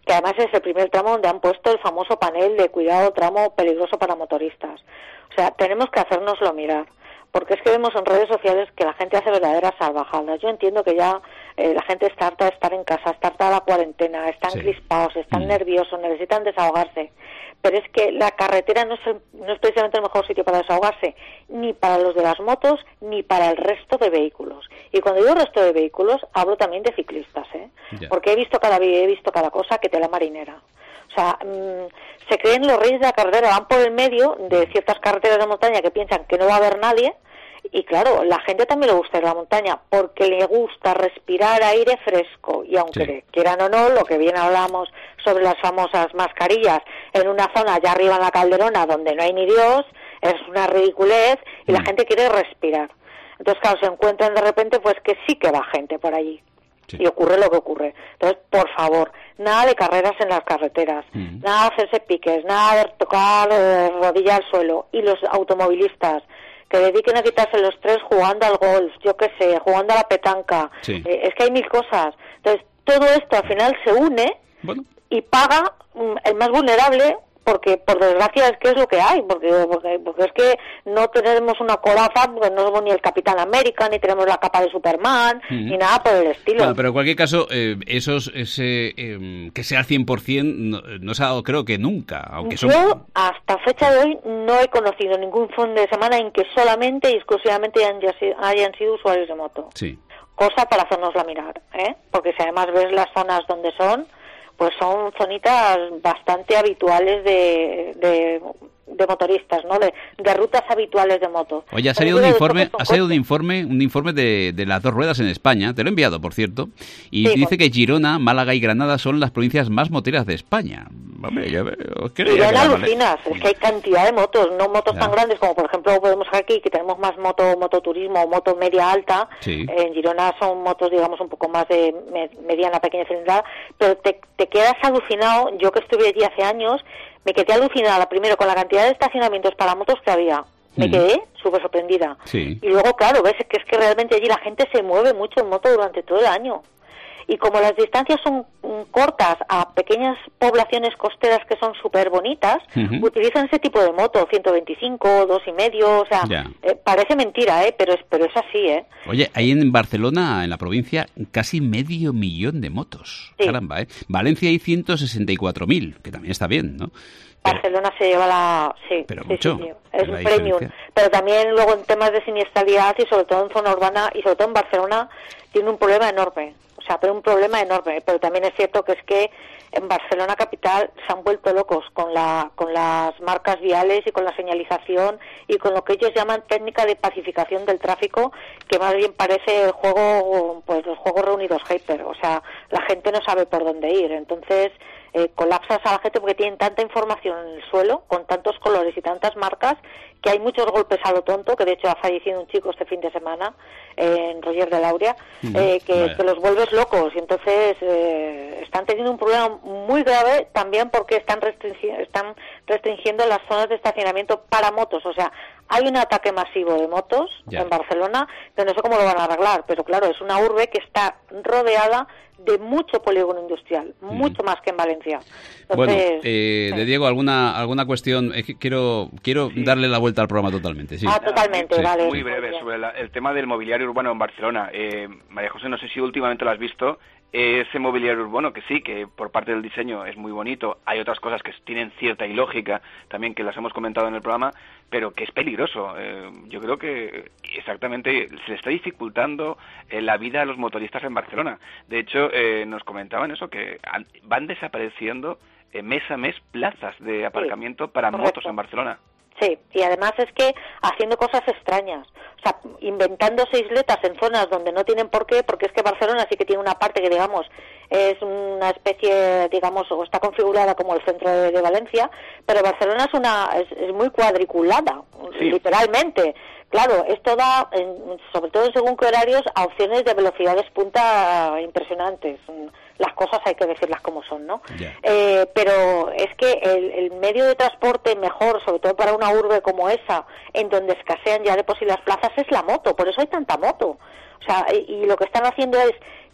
que además es el primer tramo donde han puesto el famoso panel de cuidado tramo peligroso para motoristas. O sea, tenemos que hacérnoslo mirar, porque es que vemos en redes sociales que la gente hace verdaderas salvajadas. Yo entiendo que ya eh, la gente está harta de estar en casa, está harta de la cuarentena, están sí. crispados, están mm. nerviosos, necesitan desahogarse. Pero es que la carretera no es, el, no es precisamente el mejor sitio para desahogarse, ni para los de las motos, ni para el resto de vehículos. Y cuando digo resto de vehículos, hablo también de ciclistas, ¿eh? Yeah. Porque he visto cada he visto cada cosa que tela marinera. O sea, mmm, se creen los reyes de la carretera, van por el medio de ciertas carreteras de montaña que piensan que no va a haber nadie. Y claro, la gente también le gusta ir a la montaña porque le gusta respirar aire fresco. Y aunque sí. quieran o no, lo que bien hablamos sobre las famosas mascarillas en una zona allá arriba en la Calderona donde no hay ni Dios, es una ridiculez y mm. la gente quiere respirar. Entonces, claro, se encuentran de repente pues que sí que va gente por allí. Sí. Y ocurre lo que ocurre. Entonces, por favor, nada de carreras en las carreteras, mm. nada de hacerse piques, nada de tocar eh, rodilla al suelo. Y los automovilistas que dediquen a quitarse los tres jugando al golf, yo qué sé, jugando a la petanca. Sí. Eh, es que hay mil cosas. Entonces, todo esto al final se une bueno. y paga mm, el más vulnerable, porque por desgracia es que es lo que hay, porque, porque, porque es que no tenemos una coraza, porque no somos ni el Capitán América, ni tenemos la capa de Superman, uh-huh. ni nada por el estilo. Bueno, pero en cualquier caso, eh, esos ese eh, que sea al cien por ciento no, no se ha dado creo que nunca. Aunque son... Yo hasta fecha de hoy no he conocido ningún fin de semana en que solamente y exclusivamente hayan, hayan sido usuarios de moto. Sí. Cosa para hacernosla mirar, ¿eh? Porque si además ves las zonas donde son, pues son zonitas bastante habituales de, de, de motoristas, ¿no? De, de rutas habituales de moto. Oye, ha salido un informe, ha salido un informe, un informe de, de las dos ruedas en España, te lo he enviado, por cierto, y sí, dice pues, que Girona, Málaga y Granada son las provincias más moteras de España. Hombre, yo creo que alucinas, es que hay cantidad de motos, no motos ya. tan grandes como por ejemplo podemos aquí, que tenemos más moto, mototurismo o moto media alta. Sí. En Girona son motos, digamos, un poco más de mediana, pequeña cilindrada, pero te, te quedas alucinado. Yo que estuve allí hace años, me quedé alucinada primero con la cantidad de estacionamientos para motos que había. Me mm. quedé súper sorprendida. Sí. Y luego, claro, ves que es que realmente allí la gente se mueve mucho en moto durante todo el año. Y como las distancias son cortas a pequeñas poblaciones costeras que son súper bonitas, uh-huh. utilizan ese tipo de moto, ciento veinticinco, dos y medio, o sea, eh, parece mentira, ¿eh? Pero es, pero es así, ¿eh? Oye, hay en Barcelona, en la provincia, casi medio millón de motos. Sí. Caramba, ¿eh? Valencia hay ciento sesenta y cuatro mil, que también está bien, ¿no? Barcelona se lleva la... Sí, pero sí, mucho, sí, sí. Es un premium. Pero también luego en temas de siniestralidad y sobre todo en zona urbana y sobre todo en Barcelona tiene un problema enorme. O sea, pero un problema enorme. Pero también es cierto que es que en Barcelona capital se han vuelto locos con la con las marcas viales y con la señalización y con lo que ellos llaman técnica de pacificación del tráfico, que más bien parece el juego, pues los juegos reunidos Hyper. O sea, la gente no sabe por dónde ir. Entonces... Eh, colapsas a la gente porque tienen tanta información en el suelo, con tantos colores y tantas marcas, que hay muchos golpes a lo tonto, que de hecho ha fallecido un chico este fin de semana eh, en Roger de Lauria, eh, que, que los vuelves locos, y entonces eh, están teniendo un problema muy grave también porque están, restringi- están restringiendo las zonas de estacionamiento para motos. O sea, hay un ataque masivo de motos ya. en Barcelona, que no sé cómo lo van a arreglar, pero claro, es una urbe que está rodeada de mucho polígono industrial, mm. mucho más que en Valencia. Entonces, bueno, eh, sí. de Diego, ¿alguna alguna cuestión? Es que quiero quiero sí. darle la vuelta al programa totalmente. Sí. Ah, totalmente, sí. vale. Muy breve, muy sobre la, el tema del mobiliario urbano en Barcelona. Eh, María José, no sé si últimamente lo has visto. Ese mobiliario urbano, que sí, que por parte del diseño es muy bonito, hay otras cosas que tienen cierta ilógica también, que las hemos comentado en el programa, pero que es peligroso. Eh, yo creo que exactamente se le está dificultando eh, la vida a los motoristas en Barcelona. De hecho, eh, nos comentaban eso, que van desapareciendo eh, mes a mes plazas de aparcamiento sí, para correcto. motos en Barcelona. Sí, y además es que haciendo cosas extrañas, o sea, inventándose isletas en zonas donde no tienen por qué, porque es que Barcelona sí que tiene una parte que, digamos, es una especie, digamos, o está configurada como el centro de, de Valencia, pero Barcelona es una es, es muy cuadriculada, sí. literalmente. Claro, esto da, en, sobre todo en según qué horarios, a opciones de velocidades punta impresionantes. Las cosas hay que decirlas como son, ¿no? Yeah. Eh, pero es que el, el medio de transporte mejor, sobre todo para una urbe como esa, en donde escasean ya de por sí las plazas, es la moto. Por eso hay tanta moto. O sea, y, y lo que están haciendo es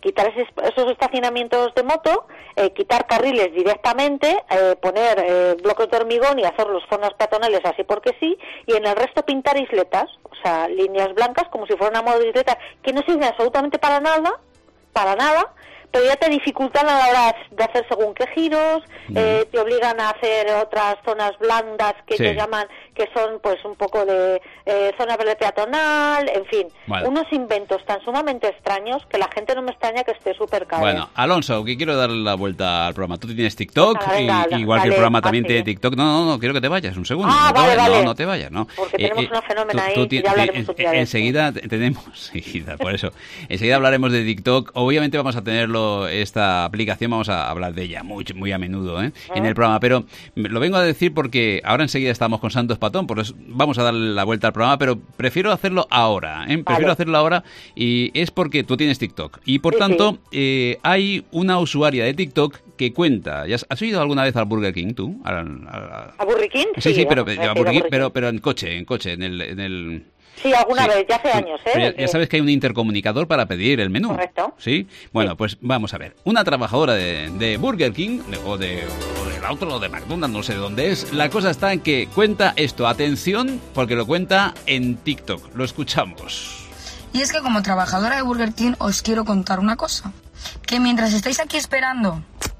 quitar ese, esos estacionamientos de moto, eh, quitar carriles directamente, eh, poner eh, bloques de hormigón y hacer las zonas peatonales así porque sí, y en el resto pintar isletas, o sea, líneas blancas como si fuera una modo de isletas, que no sirven absolutamente para nada, para nada, pero ya te dificultan a la hora de hacer según qué giros, mm. eh, te obligan a hacer otras zonas blandas que sí. te llaman, que son pues un poco de eh, zona verde peatonal, en fin, bueno. unos inventos tan sumamente extraños que la gente no me extraña que esté súper caro. Bueno, Alonso, que quiero darle la vuelta al programa. Tú tienes TikTok, venga, venga, y, igual vale, que el programa también tiene TikTok. No, no, no, quiero que te vayas, un segundo. Ah, no, vale, te vayas, vale. no, no te vayas, no. Porque eh, tenemos eh, una fenómena ahí tú, tú, y ya hablaremos eh, un día de enseguida esto. tenemos, enseguida, por eso, enseguida hablaremos de TikTok. Obviamente vamos a tenerlo, esta aplicación, vamos a hablar de ella muy, muy a menudo ¿eh? ¿Eh? en el programa, pero lo vengo a decir porque ahora enseguida estamos con Santos Patón, por eso vamos a darle la vuelta al programa, pero prefiero hacerlo ahora, ¿eh? prefiero vale. hacerlo ahora, y es porque tú tienes TikTok, y por sí, tanto sí. Eh, hay una usuaria de TikTok que cuenta. ¿Has oído alguna vez al Burger King tú? ¿A, a... ¿A Burger King? Sí, sí, sí pero, a a Burger King, pero, pero en coche, en coche, en el... En el... Sí, alguna sí. vez, ya hace años, ¿eh? Ya, ya sabes que hay un intercomunicador para pedir el menú. Correcto. ¿Sí? Bueno, sí. pues vamos a ver. Una trabajadora de, de Burger King, o de o del otro, o de McDonald's, no sé de dónde es, la cosa está en que cuenta esto. Atención, porque lo cuenta en TikTok. Lo escuchamos. Y es que como trabajadora de Burger King os quiero contar una cosa. Que mientras estáis aquí esperando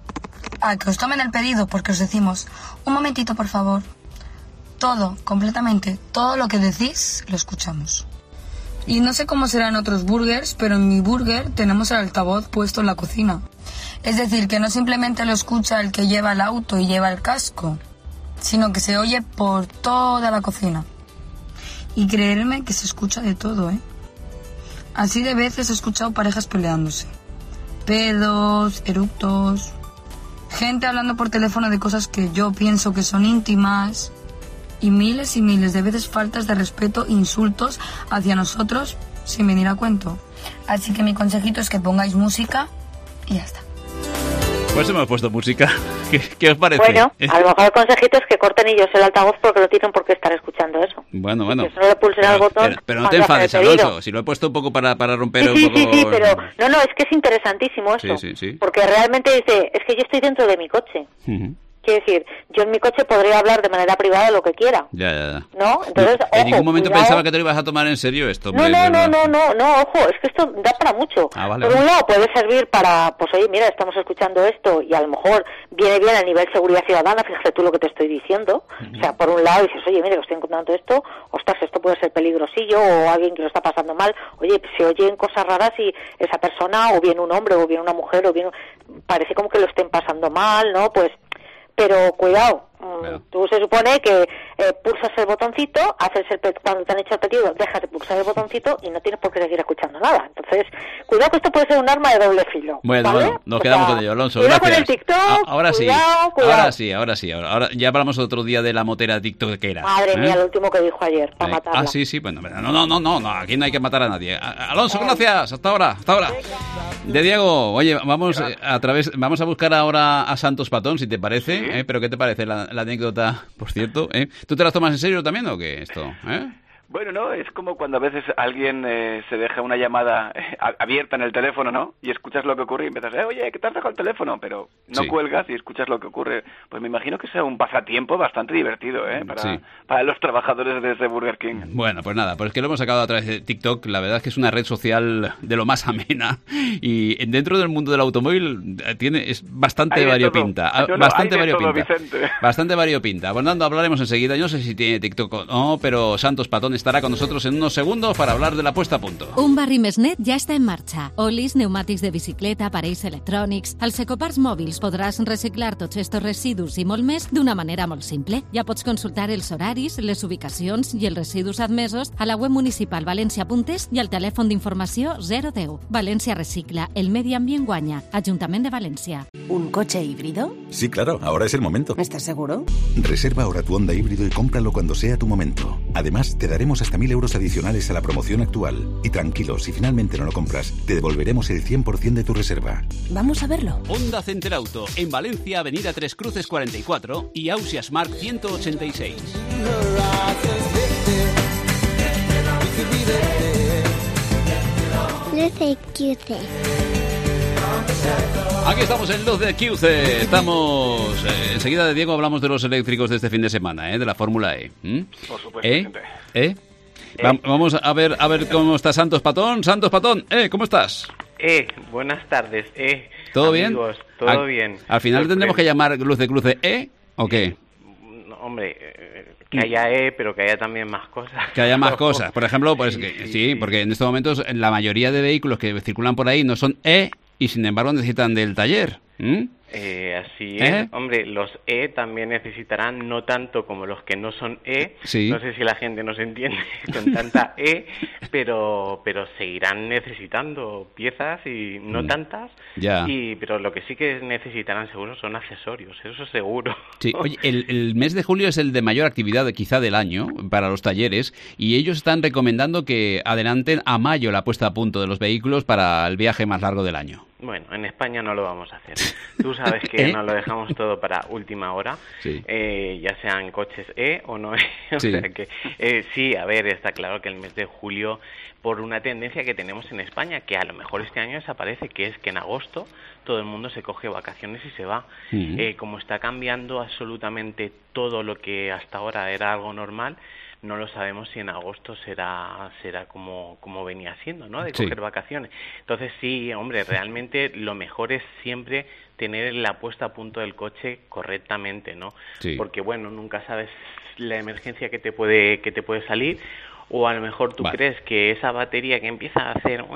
a que os tomen el pedido, porque os decimos, un momentito, por favor... Todo, completamente, todo lo que decís lo escuchamos. Y no sé cómo será en otros burgers, pero en mi burger tenemos el altavoz puesto en la cocina. Es decir, que no simplemente lo escucha el que lleva el auto y lleva el casco, sino que se oye por toda la cocina. Y creerme que se escucha de todo, ¿eh? Así de veces he escuchado parejas peleándose. Pedos, eructos, gente hablando por teléfono de cosas que yo pienso que son íntimas... Y miles y miles de veces faltas de respeto, insultos hacia nosotros sin venir a cuento. Así que mi consejito es que pongáis música y ya está. Pues hemos puesto música. ¿Qué, qué os parece? Bueno, a lo mejor el consejito es que corten ellos el altavoz porque no tienen por qué estar escuchando eso. Bueno, bueno. Que solo le pulsen al botón. Pero, pero no te enfades, Alonso. Si lo he puesto un poco para, para romper sí, un sí, poco... Sí, sí, pero... No, no, es que es interesantísimo esto. Sí, sí, sí. Porque realmente dice, es que yo estoy dentro de mi coche. Uh-huh. Quiero decir, yo en mi coche podría hablar de manera privada lo que quiera. Ya, ya, ya. ¿No? Entonces, no, ojo, en ningún momento cuidado. pensaba que te lo ibas a tomar en serio esto. No, no, no, no, no, no, ojo, es que esto da para mucho. Ah, vale, Por vale. un lado puede servir para, pues oye, mira, estamos escuchando esto y a lo mejor viene bien a nivel seguridad ciudadana, fíjate tú lo que te estoy diciendo. Uh-huh. O sea, por un lado dices, oye, mira, que estoy encontrando esto, ostras, esto puede ser peligrosillo, o alguien que lo está pasando mal. Oye, se oyen cosas raras y esa persona, o bien un hombre, o bien una mujer, o bien... Parece como que lo estén pasando mal, ¿no? Pues... Pero cuidado, Bueno. Tú se supone que eh, pulsas el botoncito, haces el pe- cuando te han hecho el pedido, dejas de pulsar el botoncito y no tienes por qué seguir escuchando nada. Entonces, cuidado que esto puede ser un arma de doble filo. Bueno, ¿vale? bueno, nos o quedamos sea, con ello, Alonso. Cuidado Gracias. con el TikTok, A- ahora cuidado, sí, cuidado. ahora sí, ahora sí. Ahora, ahora ya hablamos otro día de la motera TikTokera. Madre ¿eh? mía, lo último que dijo ayer, para Eh, matarla. Ah, sí, sí, bueno, no, no, no, no, no, aquí no hay que matar a nadie. A- Alonso, gracias, hasta ahora, hasta ahora. De Diego, oye, vamos eh, a través, vamos a buscar ahora a Santos Patón, si te parece, Sí. ¿eh? Pero ¿qué te parece la, la anécdota, por cierto? ¿eh? ¿Tú te las tomas en serio también o qué esto? ¿Eh? Bueno, no, es como cuando a veces alguien eh, se deja una llamada eh, a- abierta en el teléfono, ¿no? Y escuchas lo que ocurre y empiezas, eh, oye, ¿qué te has dejado el teléfono? Pero no Sí. cuelgas y escuchas lo que ocurre. Pues me imagino que sea un pasatiempo bastante divertido, ¿eh? Para, Sí. para los trabajadores de ese Burger King. Bueno, pues nada, pues es que lo hemos sacado a través de TikTok. La verdad es que es una red social de lo más amena y dentro del mundo del automóvil eh, tiene es bastante Hay de variopinta, todo. ah, No, no, bastante hay de todo, variopinta, Vicente. bastante variopinta. Bueno, Nando, hablaremos enseguida. Yo no sé si tiene TikTok o no, pero Santos Patón estará con nosotros en unos segundos para hablar de la puesta a punto. Un barri més net ja està en marxa. Olis, pneumàtics de bicicleta, aparells electrònics... Als Ecoparts Mòbils podràs reciclar tots estos residus i molt més d'una manera molt simple. Ja pots consultar els horaris, les ubicacions i els residus admesos a la web municipal valencia punt es i al telèfon d'informació zero deu. València Recicla, el medi ambient guanya. Ajuntament de València. ¿Un coche híbrido? Sí, claro, ahora es el momento. ¿Estás seguro? Reserva ahora tu Honda híbrido y cómpralo cuando sea tu momento. Además, te daremos hasta mil euros adicionales a la promoción actual. Y tranquilo, si finalmente no lo compras, te devolveremos el cien por ciento de tu reserva. Vamos a verlo. Honda Center Auto, en Valencia, Avenida Tres Cruces cuarenta y cuatro y Ausias Mark ciento ochenta y seis. Luce y Cruce. Aquí estamos en Luz de Q C. Estamos... Eh, enseguida de Diego hablamos de los eléctricos de este fin de semana, ¿eh? De la Fórmula E. ¿Mm? Por supuesto. ¿Eh? ¿Eh? Va- vamos a ver, a ver cómo está Santos Patón. Santos Patón, ¿eh? ¿Cómo estás? Eh, buenas tardes, eh. ¿Todo amigos, bien? todo al, bien. Al final Pues, tendremos que llamar Luz de Cruce E, ¿o qué? no, hombre, eh, que haya E, pero que haya también más cosas. Que haya más cosas. Por ejemplo, pues que, sí, porque en estos momentos la mayoría de vehículos que circulan por ahí no son E y sin embargo necesitan del taller. ¿Mm? Eh, así ¿Eh? es. Hombre, los E también necesitarán, no tanto como los que no son E. Sí. No sé si la gente nos entiende con tanta E, pero pero seguirán necesitando piezas y no Mm. tantas. Ya. Y pero lo que sí que necesitarán seguro son accesorios, eso seguro. Sí, oye, el, el mes de julio es el de mayor actividad quizá del año para los talleres y ellos están recomendando que adelanten a mayo la puesta a punto de los vehículos para el viaje más largo del año. Bueno, en España no lo vamos a hacer. Tú sabes que ¿Eh? nos lo dejamos todo para última hora, Sí. eh, ya sean coches E o no E. O Sí. sea que eh, sí, a ver, está claro que el mes de julio, por una tendencia que tenemos en España, que a lo mejor este año desaparece, que es que en agosto todo el mundo se coge vacaciones y se va. Ujú. Eh, como está cambiando absolutamente todo lo que hasta ahora era algo normal, no lo sabemos si en agosto será será como, como venía siendo, ¿no? De Sí. coger vacaciones. Entonces sí, hombre, realmente lo mejor es siempre tener la puesta a punto del coche correctamente, ¿no? Sí. Porque bueno, nunca sabes la emergencia que te puede que te puede salir, o a lo mejor tú Vale. crees que esa batería que empieza a hacer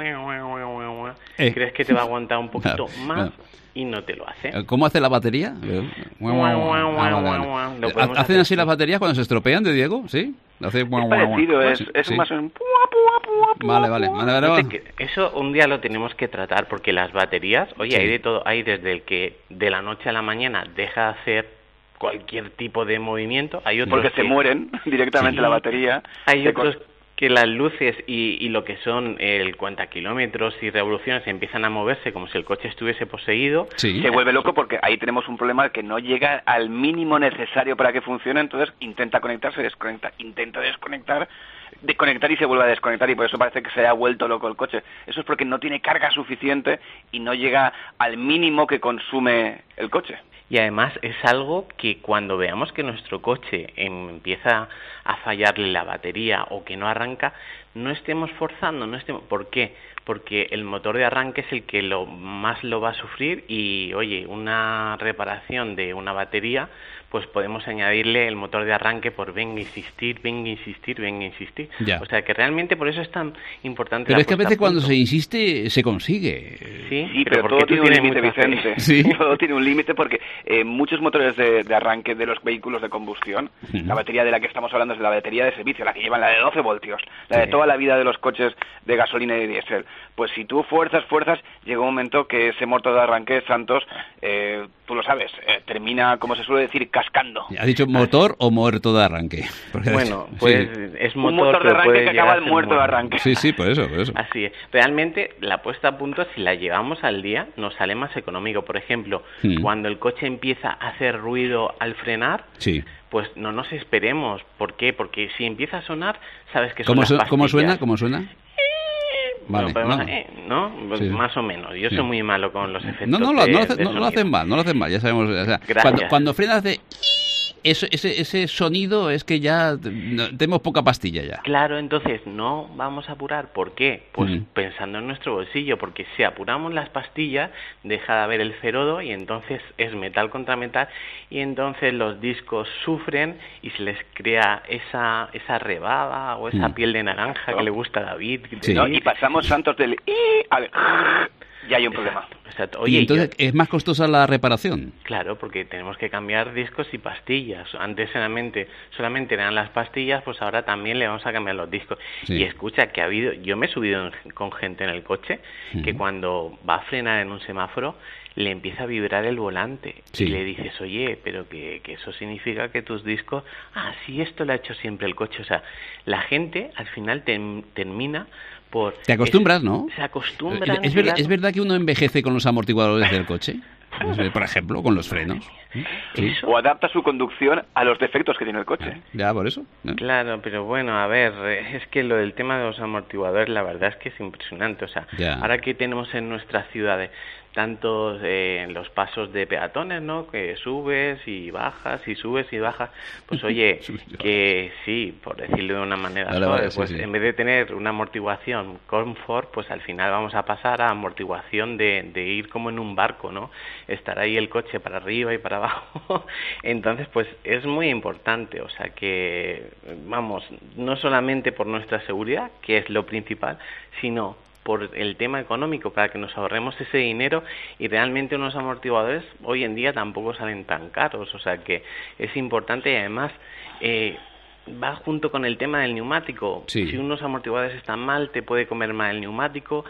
Eh. crees que te va a aguantar un poquito Claro, más claro. y no te lo hace. ¿Cómo hace la batería? guau, guau, guau, Ah, vale, guau, vale. lo podemos ¿Hacen hacer así las baterías cuando se estropean de Diego? ¿Sí? Hace guau, guau, guau. Parecido, es, Sí, es sí. más un... Vale, vale. vale, vale, No vale. te que- Eso un día lo tenemos que tratar porque las baterías, oye, Sí. hay de todo, hay desde el que de la noche a la mañana deja de hacer cualquier tipo de movimiento, hay otros Porque se que- mueren directamente Sí. la batería. hay se otros co- que las luces y, y lo que son el cuentakilómetros y revoluciones empiezan a moverse como si el coche estuviese poseído. Se vuelve loco porque ahí tenemos un problema que no llega al mínimo necesario para que funcione, entonces intenta conectar, se desconecta, intenta desconectar, desconectar y se vuelve a desconectar y por eso parece que se haya vuelto loco el coche. Eso es porque no tiene carga suficiente y no llega al mínimo que consume el coche. Y además es algo que cuando veamos que nuestro coche empieza a fallarle la batería o que no arranca, no estemos forzando, no estemos... ¿Por qué? Porque el motor de arranque es el que lo más lo va a sufrir y, oye, una reparación de una batería, pues podemos añadirle el motor de arranque por venga insistir, venga insistir, venga insistir. Ya. O sea que realmente por eso es tan importante Pero la es que a puesta veces cuando punto. se insiste se consigue. Sí, Sí, pero pero, porque todo tú tiene un tienes límite, mucha fe. Vicente. Sí. Todo tiene un límite porque eh, muchos motores de, de arranque de los vehículos de combustión, Ujú. la batería de la que estamos hablando es la batería de servicio, la que llevan la de doce voltios, la Sí. de toda la vida de los coches de gasolina y de diésel. Pues si tú fuerzas, fuerzas, llega un momento que ese motor de arranque, Santos, eh, tú lo sabes, eh, termina, como se suele decir, cascando. ¿Ha dicho motor o muerto de arranque? Porque- Bueno, sí. pues es motor, Un motor de pero arranque puede que llegar acaba a el ser muerto de arranque. Sí, sí, por eso, por eso. Así es. Realmente la puesta a punto, si la llevamos al día, nos sale más económico. Por ejemplo, Hmm. cuando el coche empieza a hacer ruido al frenar, Sí. pues no nos esperemos. ¿Por qué? Porque si empieza a sonar, sabes que son ¿Cómo, las su- pastillas. ¿Cómo suena? ¿Cómo suena? Bueno, Vale, podemos- no. eh, ¿no? Pues Sí. más o menos. Yo Sí. soy muy malo con los efectos. No, no, lo, de- no, lo hace- de no lo sonido. hacen mal, no lo hacen mal, ya sabemos. o sea, Gracias. cuando, cuando frenas de... Ese, ese, ese sonido es que ya no- tenemos poca pastilla ya. Claro, entonces no vamos a apurar. ¿Por qué? Pues Mm. pensando en nuestro bolsillo, porque si apuramos las pastillas, deja de haber el ferodo y entonces es metal contra metal y entonces los discos sufren y se les crea esa esa rebaba o esa Mm. piel de naranja que le gusta a David. ¿No? Y pasamos, Santos, del i al ya hay un problema. Exacto. Y Oye, entonces yo- es más costosa la reparación. Claro, porque tenemos que cambiar discos y pastillas. Antes solamente, solamente eran las pastillas, pues ahora también le vamos a cambiar los discos. Sí. Y escucha que ha habido, yo me he subido en- con gente en el coche que Ujú. cuando va a frenar en un semáforo le empieza a vibrar el volante Sí. y le dices, oye, pero que, que eso significa que tus discos, ah, sí, esto lo ha hecho siempre el coche. O sea, la gente al final tem- termina por... Te acostumbras, es- ¿no? Se acostumbra. ¿Es, ver- ¿Es verdad que uno envejece con los amortiguadores del coche? Por ejemplo, con los frenos. Sí. O adapta su conducción a los defectos que tiene el coche. Ya, por eso. ¿no? Claro, pero bueno, a ver, eh, es que lo del tema de los amortiguadores, la verdad es que es impresionante. O sea, Ya. ahora que tenemos en nuestras ciudades tantos eh, los pasos de peatones, ¿no? Que subes y bajas y subes y bajas. Pues oye, que sí, por decirlo de una manera vale, suave, vale, sí, pues sí. en vez de tener una amortiguación confort, pues al final vamos a pasar a amortiguación de, de ir como en un barco, ¿no? Estar ahí el coche para arriba y para abajo. Entonces, pues es muy importante, o sea que, vamos, no solamente por nuestra seguridad, que es lo principal, sino por el tema económico, para que nos ahorremos ese dinero, y realmente unos amortiguadores hoy en día tampoco salen tan caros, o sea que es importante. Y además eh, va junto con el tema del neumático. Sí. Si unos amortiguadores están mal, te puede comer mal el neumático.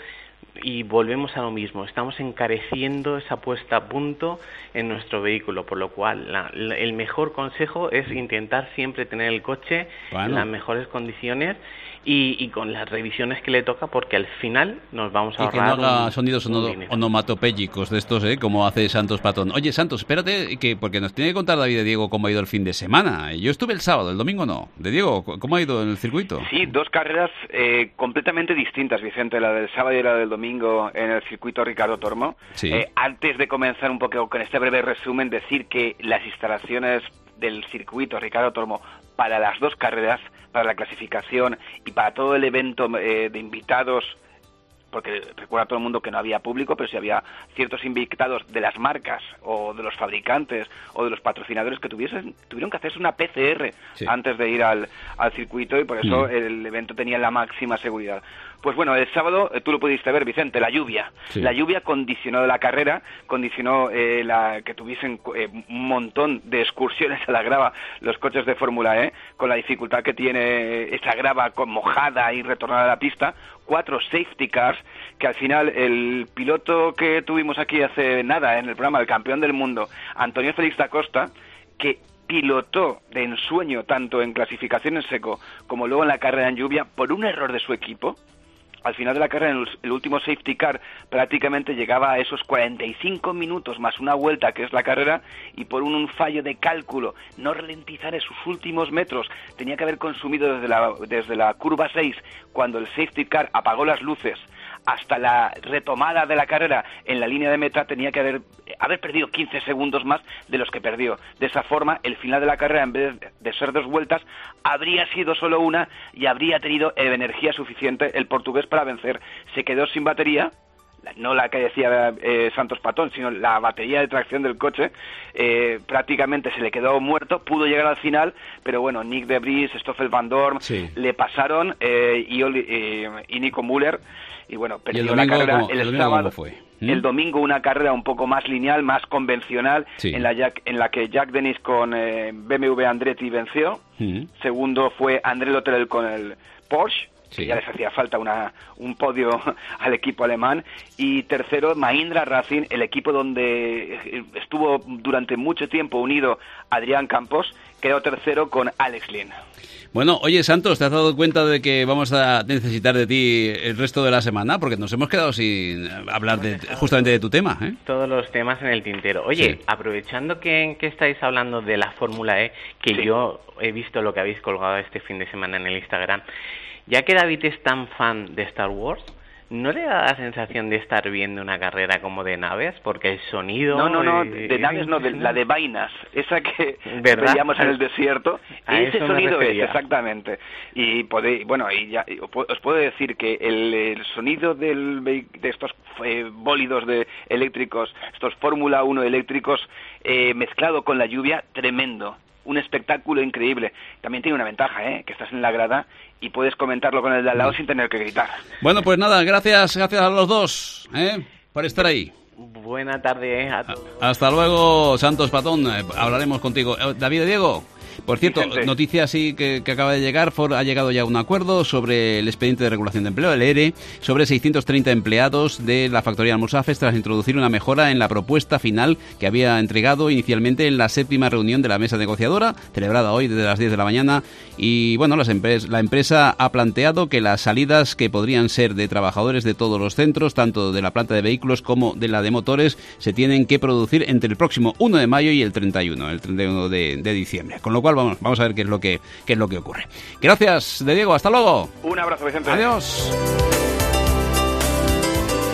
Y volvemos a lo mismo, estamos encareciendo esa puesta a punto en nuestro vehículo, por lo cual la, la, el mejor consejo es intentar siempre tener el coche bueno. en las mejores condiciones y, y con las revisiones que le toca, porque al final nos vamos a ahorrar. Y que no haga un, sonidos un ono, onomatopéyicos de estos, ¿eh? Como hace Santos Patón. Oye, Santos, espérate, que porque nos tiene que contar David de Diego cómo ha ido el fin de semana. Yo estuve el sábado, el domingo no. De Diego, ¿cómo ha ido en el circuito? Sí, dos carreras eh, completamente distintas, Vicente, la del sábado y la del domingo en el circuito Ricardo Tormo. Sí. Eh, antes de comenzar un poco con este breve resumen, decir que las instalaciones del circuito Ricardo Tormo para las dos carreras, para la clasificación y para todo el evento eh, de invitados, porque recuerda a todo el mundo que no había público, pero sí había ciertos invitados de las marcas o de los fabricantes o de los patrocinadores que tuviesen, tuvieron que hacerse una P C R sí. antes de ir al, al circuito, y por eso mm. el evento tenía la máxima seguridad. Pues bueno, el sábado eh, tú lo pudiste ver, Vicente, la lluvia. Sí. La lluvia condicionó la carrera, condicionó eh, la que tuviesen eh, un montón de excursiones a la grava los coches de Fórmula E, con la dificultad que tiene esa grava con mojada y retornada a la pista. Cuatro safety cars, que al final el piloto que tuvimos aquí hace nada en el programa, el campeón del mundo, Antonio Félix da Costa, que pilotó de ensueño tanto en clasificación en seco como luego en la carrera en lluvia por un error de su equipo. Al final de la carrera, en el último safety car, prácticamente llegaba a esos cuarenta y cinco minutos más una vuelta, que es la carrera, y por un, un fallo de cálculo, no ralentizar en sus últimos metros, tenía que haber consumido desde la, desde la curva seis, cuando el safety car apagó las luces, hasta la retomada de la carrera en la línea de meta, tenía que haber, haber perdido quince segundos más de los que perdió. De esa forma, el final de la carrera, en vez de ser dos vueltas, habría sido solo una y habría tenido energía suficiente el portugués para vencer. Se quedó sin batería, no la que decía eh, Santos Patón, sino la batería de tracción del coche, eh, prácticamente se le quedó muerto, pudo llegar al final, pero bueno, Nick de Vries, Stoffel Van Dorn, sí. le pasaron, eh, y, eh, y Nico Müller, y bueno, perdió la carrera el, el sábado. Fue? ¿Mm? El domingo una carrera un poco más lineal, más convencional, sí. en, la Jack, en la que Jack Dennis con eh, B M W Andretti venció. ¿Mm? Segundo fue André Lotterel con el Porsche. Sí. Ya les hacía falta una, un podio al equipo alemán. Y tercero, Mahindra Racing, el equipo donde estuvo durante mucho tiempo unido Adrián Campos, quedó tercero con Alex Lynn. Bueno, oye, Santos, ¿te has dado cuenta de que vamos a necesitar de ti el resto de la semana? Porque nos hemos quedado sin hablar de, justamente de tu tema, ¿eh? Todos los temas en el tintero. Oye, sí. aprovechando que, que estáis hablando de la Fórmula E, que sí. yo he visto lo que habéis colgado este fin de semana en el Instagram, ya que David es tan fan de Star Wars, ¿no le da la sensación de estar viendo una carrera como de naves? Porque el sonido... No, no, no, de, de naves no, de, la de vainas, esa que ¿verdad? veíamos en el desierto, a ese sonido es, exactamente. Y podéis, bueno, y ya, os puedo decir que el, el sonido del, de estos eh, bólidos de eléctricos, estos Fórmula uno eléctricos, eh, mezclado con la lluvia, tremendo. Un espectáculo increíble. También tiene una ventaja, ¿eh? Que estás en la grada y puedes comentarlo con el de al lado sin tener que gritar. Bueno, pues nada, gracias, gracias a los dos, ¿eh? por estar ahí. Buena tarde a todos. Hasta luego, Santos Patón. Hablaremos contigo. David Diego. Por cierto, Vicente. Noticia así que, que acaba de llegar, Ford ha llegado ya a un acuerdo sobre el expediente de regulación de empleo, el E R E, sobre seiscientos treinta empleados de la factoría Almusafes tras introducir una mejora en la propuesta final que había entregado inicialmente en la séptima reunión de la mesa negociadora, celebrada hoy desde las diez de la mañana. Y bueno, las empres- la empresa ha planteado que las salidas que podrían ser de trabajadores de todos los centros, tanto de la planta de vehículos como de la de motores, se tienen que producir entre el próximo uno de mayo y el treinta y uno, el treinta y uno de, de diciembre. Con lo cual Vamos, vamos a ver qué es lo que qué es lo que ocurre. Gracias, de Diego. Hasta luego. Un abrazo, Vicente. Adiós.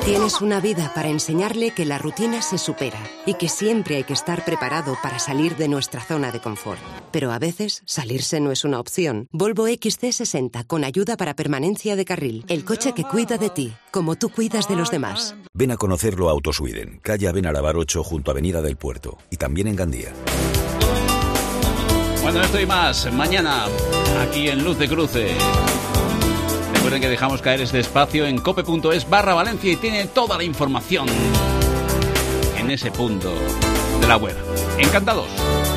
Tienes una vida para enseñarle que la rutina se supera y que siempre hay que estar preparado para salir de nuestra zona de confort. Pero a veces salirse no es una opción. Volvo X C sesenta con ayuda para permanencia de carril. El coche que cuida de ti, como tú cuidas de los demás. Ven a conocerlo a Autosweden, calle Abenarabar ocho junto a Avenida del Puerto y también en Gandía. Bueno, esto y más mañana aquí en Luz de Cruce. Recuerden que dejamos caer este espacio en cope.es barra Valencia y tiene toda la información en ese punto de la web. Encantados.